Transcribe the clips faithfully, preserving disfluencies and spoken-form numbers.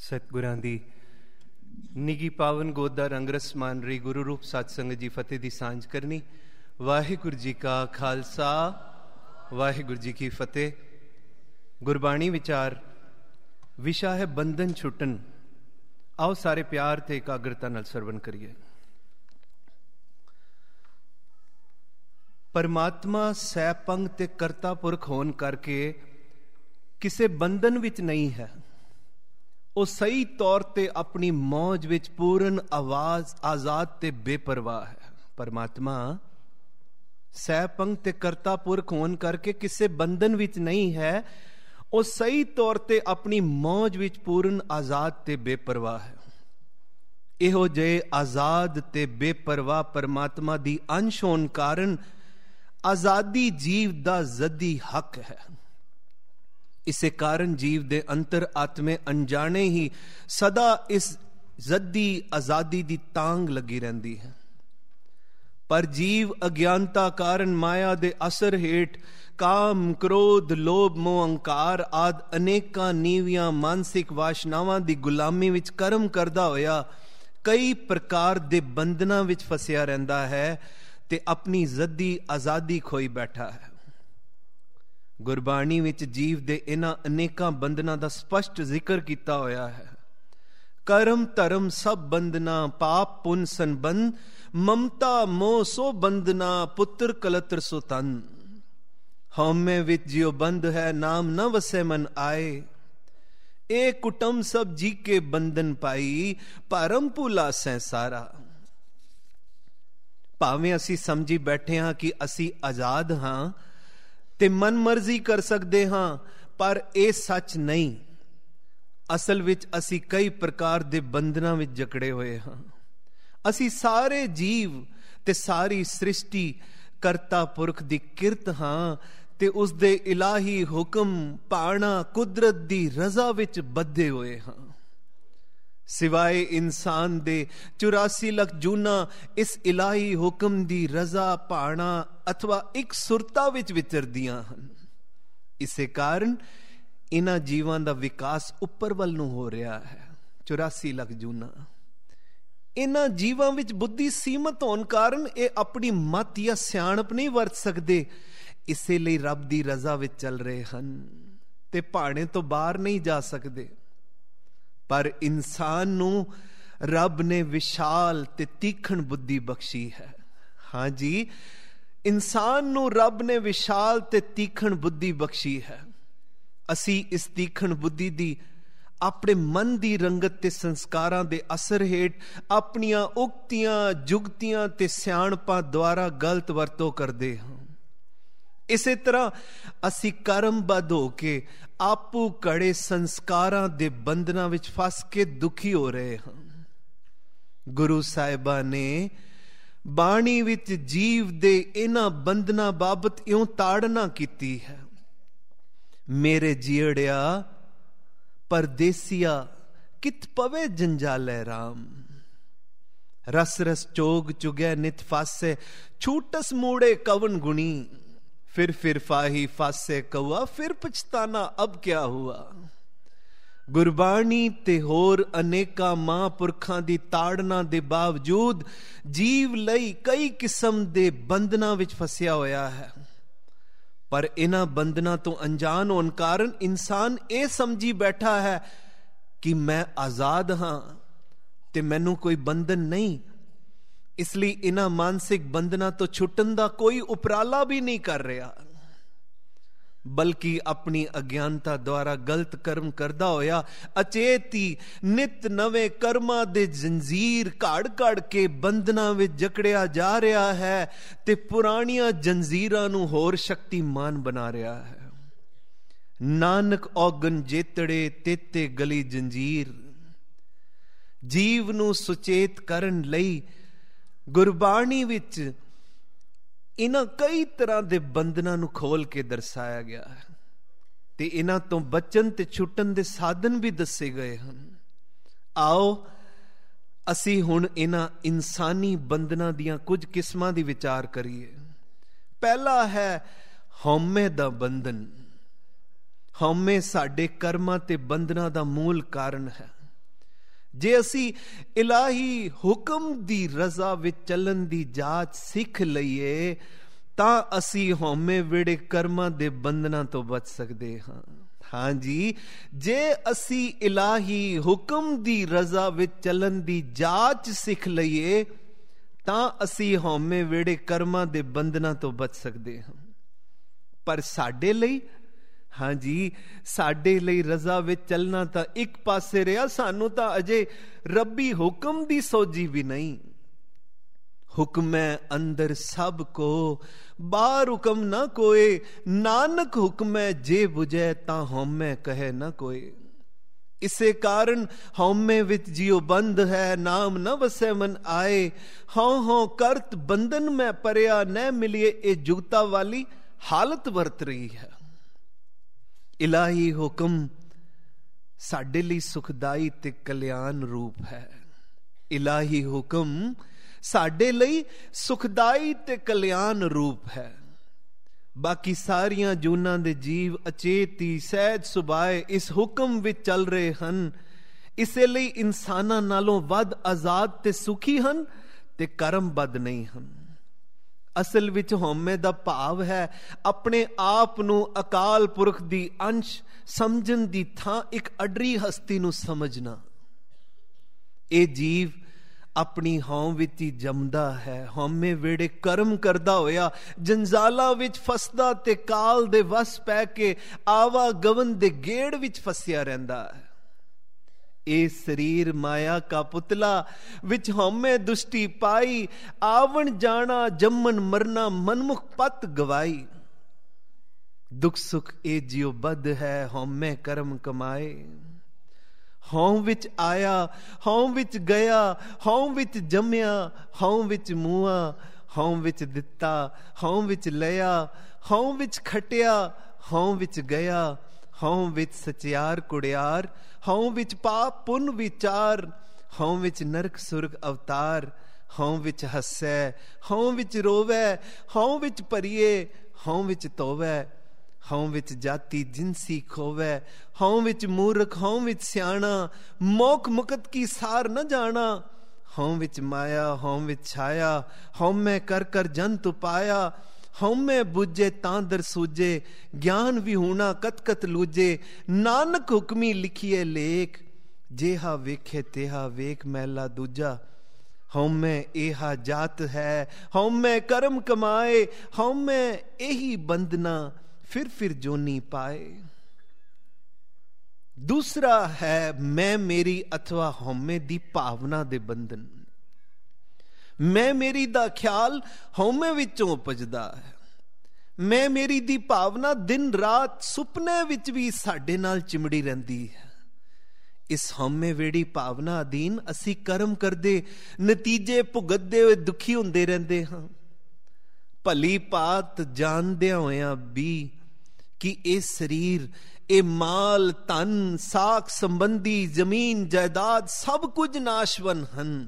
सतगुरां दी निगी पावन गोद दा रंगरस मान रही गुरु रूप सत संगत जी फतेह दी सांझ करनी। वाहिगुरु जी का खालसा वाहिगुरु जी की फतेह। गुरबाणी विचार विशा है बंधन छुटन। आओ सारे प्यार ते एकाग्रता नाल सरवण करिए। परमात्मा सैपंग ते करता पुरख होन करके किसे बंधन विच नहीं है। ਉਹ ਸਹੀ ਤੌਰ ਤੇ ਆਪਣੀ ਮੌਜ ਵਿੱਚ ਪੂਰਨ ਆਵਾਜ਼ ਆਜ਼ਾਦ ਤੇ ਬੇਪਰਵਾਹ ਹੈ। ਪਰਮਾਤਮਾ ਸੈਪੰਗ ਤੇ ਕਰਤਾ ਪੁਰਖ ਹੋਣ ਕਰਕੇ ਕਿਸੇ ਬੰਧਨ ਵਿੱਚ ਨਹੀਂ ਹੈ। ਉਹ ਸਹੀ ਤੌਰ ਤੇ ਆਪਣੀ ਮੌਜ ਵਿੱਚ ਪੂਰਨ ਆਜ਼ਾਦ ਤੇ ਬੇਪਰਵਾਹ ਹੈ। ਇਹੋ ਜਿਹੇ ਆਜ਼ਾਦ ਤੇ ਬੇਪਰਵਾਹ ਪਰਮਾਤਮਾ ਦੀ ਅੰਸ਼ ਹੋਣ ਕਾਰਨ ਆਜ਼ਾਦੀ ਜੀਵ ਦਾ ਜ਼ੱਦੀ ਹੱਕ ਹੈ। इसे कारण जीव दे अंतर आत्मे अनजाने ही सदा इस जद्दी आजादी दी तांग लगी रहती है। पर जीव अज्ञानता कारण माया दे असर हेठ काम क्रोध लोभ मोह अंकार आद अनेका नीवियां मानसिक वाशनावां दी गुलामी विच कर्म करदा होया कई प्रकार दे बंधना विच फसिया रहंदा है ते अपनी जद्दी आजादी खोई बैठा है। गुरबाणी विच जीव दे इन्हां अनेकां बंधनां दा स्पष्ट जिक्र कीता होया है। कर्म धर्म सब बंधना पाप पुन संबंध ममता मोह सो बंधना पुत्र कलत्र सो तन। हौमे विच जियो बंध है नाम न वसे मन आए। ए कुटुंब सब जी के बंधन पाई परम भूला सै सारा। भावें असी समझी बैठे हां कि असी आजाद हां ते मन मर्जी कर सकते हाँ, पर यह सच नहीं। असल विच असी कई प्रकार दे बंधना विच जकड़े हुए हाँ। असी सारे जीव ते सारी सृष्टि करता पुरख दी किरत हाँ ते उस दे इलाही हुक्म पाना कुदरत दी रजा विच बद्धे हुए हाँ। सिवाय इंसान दे चौरासी लख जूना इस इलाही हुक्म दी रजा पाना अथवा एक सुरता विच विचरदियां हन। इसे कारण इन्हां जीवां दा विकास उपर वल नूं हो रहा है। चौरासी लख जूना इन्हां जीवां विच बुद्धि सीमित होने कारण ये अपनी मत या सियाणप नहीं वरत सकते। इसे लई रब दी रजा विच चल रहे हन ते भाणे तो बाहर नहीं जा सकते। पर इंसान नू रब ने विशाल ते तीखण बुद्धि बख्शी है। हाँ जी, इंसान नू रब ने विशाल ते तीखण बुद्धि बख्शी है। असी इस तीखण बुद्धि दी अपने मन दी रंगत ते संस्कारां दे असर हेठ अपनियां उक्तियां जुगतियां ते सियाणपां द्वारा गलत वरतो करदे हां। इसे तरह असी कर्मबद्ध हो के आपू कड़े संस्कारां दे बंधना विच फस के दुखी हो रहे हां। गुरु साहिबा ने बाणी विच जीव दे इन्हां बंधना बाबत इउं ताड़ना कीती है। मेरे जीड़िया परदेसिया कित पवे जंजाले राम। रस रस चोग चुगै नित फासे छूटस मूड़े कवन गुणी। फिर फिर फाही फासे कौआ फिर पछताना अब क्या हुआ। गुरबाणी ते होर अनेका महापुरखां दी ताड़ना दे बावजूद जीव लई कई किस्म दे बंधना विच फसिया होया है। पर इन्हां बंधना तो अनजान होने कारण इंसान ये समझी बैठा है कि मैं आजाद हां ते मैनू कोई बंधन नहीं। इसलिए इन्हां मानसिक बंधना तो छुटन दा कोई उपराला भी नहीं कर रहा, बल्कि अपनी अज्ञानता द्वारा गलत कर्म करदा होया अचेत ही नित नवे कर्मा दे जंजीर काड़ काड़ के बंधना विच जकड़िया जा रहा है ते पुरानियां जंजीरां नूं होर शक्तिमान बना रहा है। नानक औगन जेतड़े तेते गली जंजीर। जीव नूं सुचेत करन लई गुरबाणी विच इन्हां कई तरह दे बंधनां नूं खोल के दर्शाया गया है ते इन्हां तो बचन ते छुटन दे साधन भी दसे गए हैं। आओ असी हुण इन्हां इंसानी बंधनां दियां कुछ किस्मां दी विचार करिए। पहला है हौमे दा बंधन। हौमे साडे कर्मां ते बंधनां दा मूल कारण है। ਜੇ ਅਸੀਂ ਇਲਾਹੀ ਹੁਕਮ ਦੀ ਰਜ਼ਾ ਵਿੱਚ ਚੱਲਣ ਦੀ ਜਾਚ ਸਿੱਖ ਲਈਏ ਤਾਂ ਅਸੀਂ ਹਉਮੈ ਵਿੜੇ ਕਰਮਾਂ ਦੇ ਬੰਧਨਾਂ ਤੋਂ ਬਚ ਸਕਦੇ ਹਾਂ। ਹਾਂਜੀ, ਜੇ ਅਸੀਂ ਇਲਾਹੀ ਹੁਕਮ ਦੀ ਰਜ਼ਾ ਵਿੱਚ ਚੱਲਣ ਦੀ ਜਾਚ ਸਿੱਖ ਲਈਏ ਤਾਂ ਅਸੀਂ ਹਉਮੈ ਵਿੜੇ ਕਰਮਾਂ ਦੇ ਬੰਧਨਾਂ ਤੋਂ ਬਚ ਸਕਦੇ ਹਾਂ। ਪਰ ਸਾਡੇ ਲਈ, ਹਾਂਜੀ, ਸਾਡੇ ਲਈ ਰਜ਼ਾ ਵਿੱਚ ਚੱਲਣਾ ਤਾਂ ਇੱਕ ਪਾਸੇ ਰਿਹਾ, ਸਾਨੂੰ ਤਾਂ ਅਜੇ ਰੱਬੀ ਹੁਕਮ ਦੀ ਸੋਝੀ ਵੀ ਨਹੀਂ। ਹੁਕਮੈ ਅੰਦਰ ਸਭ ਕੋ ਬਾਹਰ ਹੁਕਮ ਨਾ ਕੋਏ, ਨਾਨਕ ਹੁਕਮੈ ਜੇ ਬੁਝੈ ਤਾਂ ਹਉਮੈ ਕਹੈ ਨਾ ਕੋਏ। ਇਸੇ ਕਾਰਨ ਹਉਮੈ ਵਿੱਚ ਜਿਉ ਬੰਦ ਹੈ, ਨਾਮ ਨ ਵਸੈ ਮਨ ਆਏ। ਹਉ ਹਉ ਕਰਤ ਬੰਧਨ ਮੈਂ ਪਰਿਆ, ਨਹਿ ਮਿਲੀਏ ਇਹ ਜੁਗਤਾ ਵਾਲੀ ਹਾਲਤ ਵਰਤ ਰਹੀ ਹੈ। ਇਲਾਹੀ ਹੁਕਮ ਸਾਡੇ ਲਈ ਸੁਖਦਾਈ ਤੇ ਕਲਿਆਣ ਰੂਪ ਹੈ। ਇਲਾਹੀ ਹੁਕਮ ਸਾਡੇ ਲਈ ਸੁਖਦਾਈ ਤੇ ਕਲਿਆਣ ਰੂਪ ਹੈ। ਬਾਕੀ ਸਾਰੀਆਂ ਜੂਨਾਂ ਦੇ ਜੀਵ ਅਚੇਤੀ ਸਹਿਜ ਸੁਭਾਏ ਇਸ ਹੁਕਮ ਵਿੱਚ ਚੱਲ ਰਹੇ ਹਨ। ਇਸੇ ਲਈ ਇਨਸਾਨਾਂ ਨਾਲੋਂ ਵੱਧ ਆਜ਼ਾਦ ਤੇ ਸੁਖੀ ਹਨ ਤੇ ਕਰਮਬੱਧ ਨਹੀਂ ਹਨ। ਅਸਲ ਵਿੱਚ ਹਉਮੈ ਦਾ ਭਾਵ ਹੈ ਆਪਣੇ ਆਪ ਨੂੰ ਅਕਾਲ ਪੁਰਖ ਦੀ ਅੰਸ਼ ਸਮਝਣ ਦੀ ਥਾਂ ਇੱਕ ਅਡਰੀ ਹਸਤੀ ਨੂੰ ਸਮਝਣਾ। ਇਹ ਜੀਵ ਆਪਣੀ ਹਉ ਵਿੱਚ ਹੀ ਜੰਮਦਾ ਹੈ, ਹਉਮੈ ਵੇੜੇ ਕਰਮ ਕਰਦਾ ਹੋਇਆ ਜੰਜਾਲਾਂ ਵਿੱਚ ਫਸਦਾ ਤੇ ਕਾਲ ਦੇ ਵਸ ਪੈ ਕੇ ਆਵਾਗਮਨ ਦੇ ਗੇੜ ਵਿੱਚ ਫਸਿਆ ਰਹਿੰਦਾ ਹੈ। ਇਹ ਸਰੀਰ ਮਾਇਆ ਕਾ ਪੁਤਲਾ ਵਿੱਚ ਹਉਮੈ ਦੁਸ਼ਟੀ ਪਾਈ, ਆਵਣ ਜਾਣਾ ਜੰਮਣ ਮਰਨਾ ਮਨਮੁਖ ਪਤ ਗਵਾਈ। ਦੁੱਖ ਸੁਖ ਇਹ ਜਿਉ ਬੱਧ ਹੈ, ਹਉਮੈ ਕਰਮ ਕਮਾਏ। ਹਉ ਵਿੱਚ ਆਇਆ, ਹਉ ਵਿੱਚ ਗਿਆ, ਹਉ ਵਿੱਚ ਜੰਮਿਆ, ਹਉ ਵਿੱਚ ਮੂਆ, ਹਉ ਵਿੱਚ ਦਿੱਤਾ, ਹਉ ਵਿੱਚ ਲਿਆ, ਹਉ ਵਿੱਚ ਖਟਿਆ, ਹਉ ਵਿੱਚ ਗਿਆ, ਹਉ ਵਿੱਚ ਸਚਿਆਰ ਕੁੜਿਆਰ, ਹਉ ਵਿੱਚ ਪਾਪ ਪੁੰਨ ਵਿਚਾਰ, ਹਉ ਵਿੱਚ ਨਰਕ ਸੁਰਗ ਅਵਤਾਰ। ਹਉ ਵਿੱਚ ਹੱਸੈ, ਹਉ ਵਿੱਚ ਰੋਵੈ, ਹਉ ਵਿੱਚ ਭਰੀਏ, ਹਉ ਵਿੱਚ ਧੋਵੈ, ਹਉ ਵਿੱਚ ਜਾਤੀ ਜਿਨਸੀ ਖੋਵੈ, ਹਉ ਵਿੱਚ ਮੂਰਖ, ਹਉ ਵਿੱਚ ਸਿਆਣਾ, ਮੋਖ ਮੁਕਤ ਕੀ ਸਾਰ ਨ ਜਾਣਾ। ਹਉ ਵਿੱਚ ਮਾਇਆ, ਹਉ ਵਿੱਚ ਛਾਇਆ, ਹਉਮੈ ਕਰ ਕਰ ਜੰਤ ਉਪਾਇਆ। ਹਉਮੈ ਬੁੱਝੇ ਤਾਂ ਦਰ ਸੂਝੇ, ਗਿਆਨ ਵਿਹੂਣਾ ਕਤ ਕਤ ਲੂਝੇ। ਨਾਨਕ ਹੁਕਮੀ ਲਿਖੀਏ ਲੇਖ, ਜੇਹਾ ਵੇਖੇ ਤੇਹਾ ਵੇਖ ਮਹਿਲਾ ਦੂਜਾ। ਹਉਮੈ ਇਹਾ ਜਾਤ ਹੈ, ਹਉਮੈ ਕਰਮ ਕਮਾਏ। ਹਉਮੈ ਇਹੀ ਬੰਧਨਾ ਫਿਰ ਫਿਰ ਜੋਨੀ ਪਾਏ। ਦੂਸਰਾ ਹੈ ਮੈਂ ਮੇਰੀ ਅਥਵਾ ਹਉਮੈ ਦੀ ਭਾਵਨਾ ਦੇ ਬੰਧਨ। ਮੈਂ ਮੇਰੀ ਦਾ ਖਿਆਲ ਹਉਮੈ ਵਿੱਚੋਂ ਉਪਜਦਾ ਹੈ। ਮੈਂ ਮੇਰੀ ਦੀ ਭਾਵਨਾ ਦਿਨ ਰਾਤ ਸੁਪਨੇ ਵਿੱਚ ਵੀ ਸਾਡੇ ਨਾਲ ਚਿਮੜੀ ਰਹਿੰਦੀ ਹੈ। ਇਸ ਹਉਮੈ ਵੇੜੀ ਭਾਵਨਾ ਅਧੀਨ ਅਸੀਂ ਕਰਮ ਕਰਦੇ, ਨਤੀਜੇ ਭੁਗਤਦੇ ਹੋਏ ਦੁਖੀ ਹੁੰਦੇ ਰਹਿੰਦੇ ਹਾਂ। ਭਲੀ ਭਾਤ ਜਾਣਦਿਆਂ ਹੋਇਆਂ ਵੀ ਕਿ ਇਹ ਸਰੀਰ, ਇਹ ਮਾਲ ਧਨ ਸਾਖ ਸੰਬੰਧੀ ਜ਼ਮੀਨ ਜਾਇਦਾਦ ਸਭ ਕੁਝ ਨਾਸ਼ਵਨ ਹਨ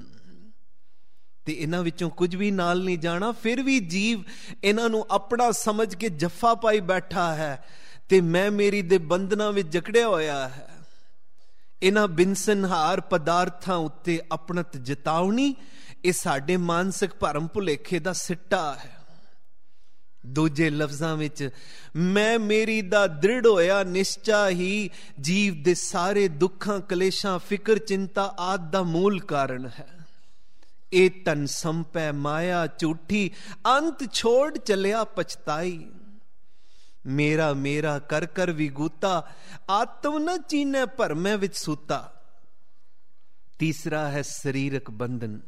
ਤੇ ਇਹਨਾਂ ਵਿੱਚੋਂ ਕੁਝ ਵੀ ਨਾਲ ਨਹੀਂ ਜਾਣਾ, ਫਿਰ ਵੀ ਜੀਵ ਇਹਨਾਂ ਨੂੰ ਆਪਣਾ ਸਮਝ ਕੇ ਜੱਫਾ ਪਾਈ ਬੈਠਾ ਹੈ ਤੇ ਮੈਂ ਮੇਰੀ ਦੇ ਬੰਧਨਾਂ ਵਿੱਚ ਜਕੜਿਆ ਹੋਇਆ ਹੈ। ਇਹਨਾਂ ਬਿਨਸਨਹਾਰ ਪਦਾਰਥਾਂ ਉੱਤੇ ਆਪਣਤ ਜਤਾਉਣੀ, ਇਹ ਸਾਡੇ ਮਾਨਸਿਕ ਭਰਮ ਭੁਲੇਖੇ ਦਾ ਸਿੱਟਾ ਹੈ। ਦੂਜੇ ਲਫ਼ਜ਼ਾਂ ਵਿੱਚ ਮੈਂ ਮੇਰੀ ਦਾ ਦ੍ਰਿੜ ਹੋਇਆ ਨਿਸ਼ਚਾ ਹੀ ਜੀਵ ਦੇ ਸਾਰੇ ਦੁੱਖਾਂ ਕਲੇਸ਼ਾਂ ਫਿਕਰ ਚਿੰਤਾ ਆਦਿ ਦਾ ਮੂਲ ਕਾਰਨ ਹੈ। ਇਹ ਤਨ ਸੰਪੈ ਮਾਇਆ ਝੂਠੀ, ਅੰਤ ਛੋੜ ਚਲਿਆ ਪਛਤਾਈ। ਮੇਰਾ ਮੇਰਾ ਕਰ ਕਰ ਵਿਗੂਤਾ, ਆਤਮ ਨ ਚੀਨੈ ਭਰਮੈ ਵਿੱਚ ਸੂਤਾ। ਤੀਸਰਾ ਹੈ ਸਰੀਰਕ ਬੰਧਨ।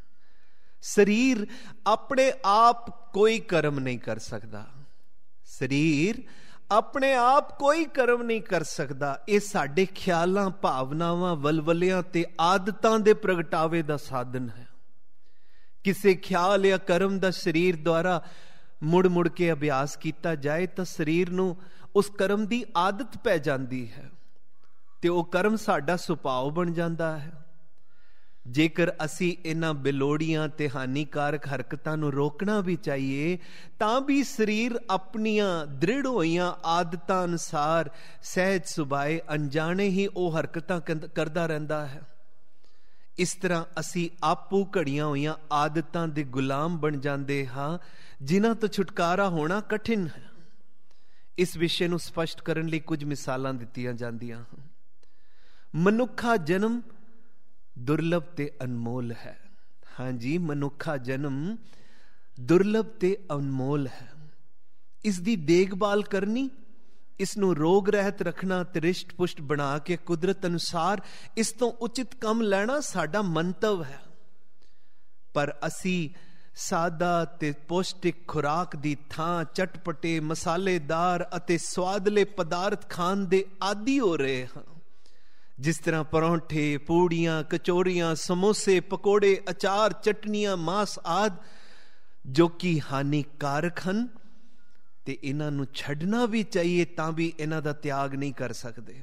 ਸਰੀਰ ਆਪਣੇ ਆਪ ਕੋਈ ਕਰਮ ਨਹੀਂ ਕਰ ਸਕਦਾ। ਸਰੀਰ ਆਪਣੇ ਆਪ ਕੋਈ ਕਰਮ ਨਹੀਂ ਕਰ ਸਕਦਾ। ਇਹ ਸਾਡੇ ਖਿਆਲਾਂ, ਭਾਵਨਾਵਾਂ, ਵਲਵਲਿਆਂ ਤੇ ਆਦਤਾਂ ਦੇ ਪ੍ਰਗਟਾਵੇ ਦਾ ਸਾਧਨ ਹੈ। ਕਿਸੇ ਖਿਆਲ ਜਾਂ ਕਰਮ ਦਾ ਸਰੀਰ ਦੁਆਰਾ ਮੁੜ ਮੁੜ ਕੇ ਅਭਿਆਸ ਕੀਤਾ ਜਾਏ ਤਾਂ ਸਰੀਰ ਨੂੰ ਉਸ ਕਰਮ ਦੀ ਆਦਤ ਪੈ ਜਾਂਦੀ ਹੈ ਤੇ ਉਹ ਕਰਮ ਸਾਡਾ ਸੁਭਾਅ ਬਣ ਜਾਂਦਾ ਹੈ। ਜੇਕਰ ਅਸੀਂ ਇਹਨਾਂ ਬੇਲੋੜੀਆਂ ਤੇ ਹਾਨੀਕਾਰਕ ਹਰਕਤਾਂ ਨੂੰ ਰੋਕਣਾ ਵੀ ਚਾਹੀਏ ਤਾਂ ਵੀ ਸਰੀਰ ਆਪਣੀਆਂ ਦ੍ਰਿੜ ਹੋਈਆਂ ਆਦਤਾਂ ਅਨੁਸਾਰ ਸਹਿਜ ਸੁਭਾਏ ਅਣਜਾਣੇ ਹੀ ਉਹ ਹਰਕਤਾਂ ਕਰਦਾ ਰਹਿੰਦਾ ਹੈ। ਇਸ ਤਰ੍ਹਾਂ ਅਸੀਂ ਆਪੂ ਘੜੀਆਂ ਹੋਈਆਂ ਆਦਤਾਂ ਦੇ ਗੁਲਾਮ ਬਣ ਜਾਂਦੇ ਹਾਂ, ਜਿਨ੍ਹਾਂ ਤੋਂ ਛੁਟਕਾਰਾ ਹੋਣਾ ਕਠਿਨ ਹੈ। ਇਸ ਵਿਸ਼ੇ ਨੂੰ ਸਪਸ਼ਟ ਕਰਨ ਲਈ ਕੁਝ ਮਿਸਾਲਾਂ ਦਿੱਤੀਆਂ ਜਾਂਦੀਆਂ ਹਨ। ਮਨੁੱਖਾ ਜਨਮ ਦੁਰਲਭ ਤੇ ਅਨਮੋਲ ਹੈ। ਹਾਂਜੀ, ਮਨੁੱਖਾ ਜਨਮ ਦੁਰਲਭ ਤੇ ਅਨਮੋਲ ਹੈ। ਇਸ ਦੀ ਦੇਖਭਾਲ ਕਰਨੀ, ਇਸ ਨੂੰ ਰੋਗ ਰਹਿਤ ਰੱਖਣਾ ਤੇ ਰਿਸ਼ਟ ਪੁਸ਼ਟ ਬਣਾ ਕੇ ਕੁਦਰਤ ਅਨੁਸਾਰ ਇਸ ਤੋਂ ਉਚਿਤ ਕੰਮ ਲੈਣਾ ਸਾਡਾ ਮੰਤਵ ਹੈ। ਪਰ ਅਸੀਂ ਸਾਦਾ ਤੇ ਪੌਸ਼ਟਿਕ ਖੁਰਾਕ ਦੀ ਥਾਂ ਚਟਪਟੇ, ਮਸਾਲੇਦਾਰ ਅਤੇ ਸਵਾਦਲੇ ਪਦਾਰਥ ਖਾਣ ਦੇ ਆਦੀ ਹੋ ਰਹੇ ਹਾਂ। ਜਿਸ ਤਰ੍ਹਾਂ ਪਰੌਂਠੇ, ਪੂੜੀਆਂ, ਕਚੋਰੀਆਂ, ਸਮੋਸੇ, ਪਕੌੜੇ, ਅਚਾਰ, ਚਟਨੀਆਂ, ਮਾਸ ਆਦਿ, ਜੋ ਕਿ ਹਾਨੀਕਾਰਕ ਹਨ ਤੇ ਇਹਨਾਂ ਨੂੰ ਛੱਡਣਾ ਵੀ ਚਾਹੀਏ ਤਾਂ ਵੀ ਇਹਨਾਂ ਦਾ ਤਿਆਗ ਨਹੀਂ ਕਰ ਸਕਦੇ।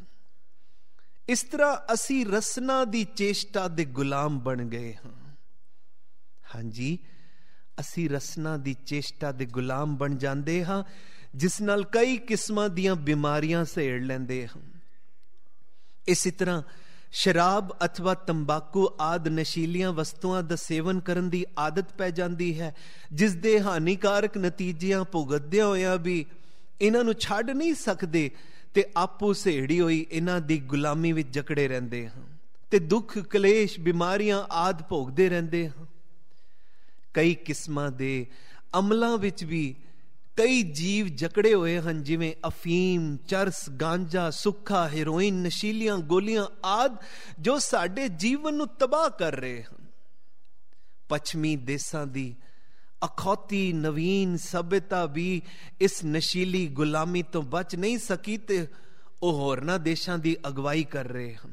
ਇਸ ਤਰ੍ਹਾਂ ਅਸੀਂ ਰਸਨਾ ਦੀ ਚੇਸ਼ਟਾ ਦੇ ਗੁਲਾਮ ਬਣ ਗਏ ਹਾਂ। ਹਾਂਜੀ, ਅਸੀਂ ਰਸਨਾ ਦੀ ਚੇਸ਼ਟਾ ਦੇ ਗੁਲਾਮ ਬਣ ਜਾਂਦੇ ਹਾਂ, ਜਿਸ ਨਾਲ ਕਈ ਕਿਸਮਾਂ ਦੀਆਂ ਬਿਮਾਰੀਆਂ ਸਹੇੜ ਲੈਂਦੇ ਹਾਂ। ਇਸੇ ਤਰ੍ਹਾਂ ਸ਼ਰਾਬ ਅਥਵਾ ਤੰਬਾਕੂ ਆਦਿ ਨਸ਼ੀਲੀਆਂ ਵਸਤੂਆਂ ਦਾ ਸੇਵਨ ਕਰਨ ਦੀ ਆਦਤ ਪੈ ਜਾਂਦੀ ਹੈ, ਜਿਸ ਦੇ ਹਾਨੀਕਾਰਕ ਨਤੀਜਿਆਂ ਭੁਗਤਦਿਆਂ ਹੋਇਆਂ ਵੀ ਇਹਨਾਂ ਨੂੰ ਛੱਡ ਨਹੀਂ ਸਕਦੇ ਤੇ ਆਪੂ ਸਹੇੜੀ ਹੋਈ ਇਹਨਾਂ ਦੀ ਗੁਲਾਮੀ ਵਿੱਚ ਜਕੜੇ ਰਹਿੰਦੇ ਹਾਂ ਤੇ ਦੁੱਖ, ਕਲੇਸ਼, ਬਿਮਾਰੀਆਂ ਆਦਿ ਭੋਗਦੇ ਰਹਿੰਦੇ ਹਾਂ। ਕਈ ਕਿਸਮਾਂ ਦੇ ਅਮਲਾਂ ਵਿੱਚ ਵੀ ਕਈ ਜੀਵ ਜਕੜੇ ਹੋਏ ਹਨ, ਜਿਵੇਂ ਅਫੀਮ, ਚਰਸ, ਗਾਂਜਾ, ਸੁੱਖਾ, ਹੈਰੋਇਨ, ਨਸ਼ੀਲੀਆਂ ਗੋਲੀਆਂ ਆਦਿ, ਜੋ ਸਾਡੇ ਜੀਵਨ ਨੂੰ ਤਬਾਹ ਕਰ ਰਹੇ ਹਨ। ਪੱਛਮੀ ਦੇਸ਼ਾਂ ਦੀ ਅਖੌਤੀ ਨਵੀਨ ਸਭਿਅਤਾ ਵੀ ਇਸ ਨਸ਼ੀਲੀ ਗੁਲਾਮੀ ਤੋਂ ਬਚ ਨਹੀਂ ਸਕੀ ਤੇ ਉਹ ਹੋਰਨਾਂ ਦੇਸ਼ਾਂ ਦੀ ਅਗਵਾਈ ਕਰ ਰਹੇ ਹਨ।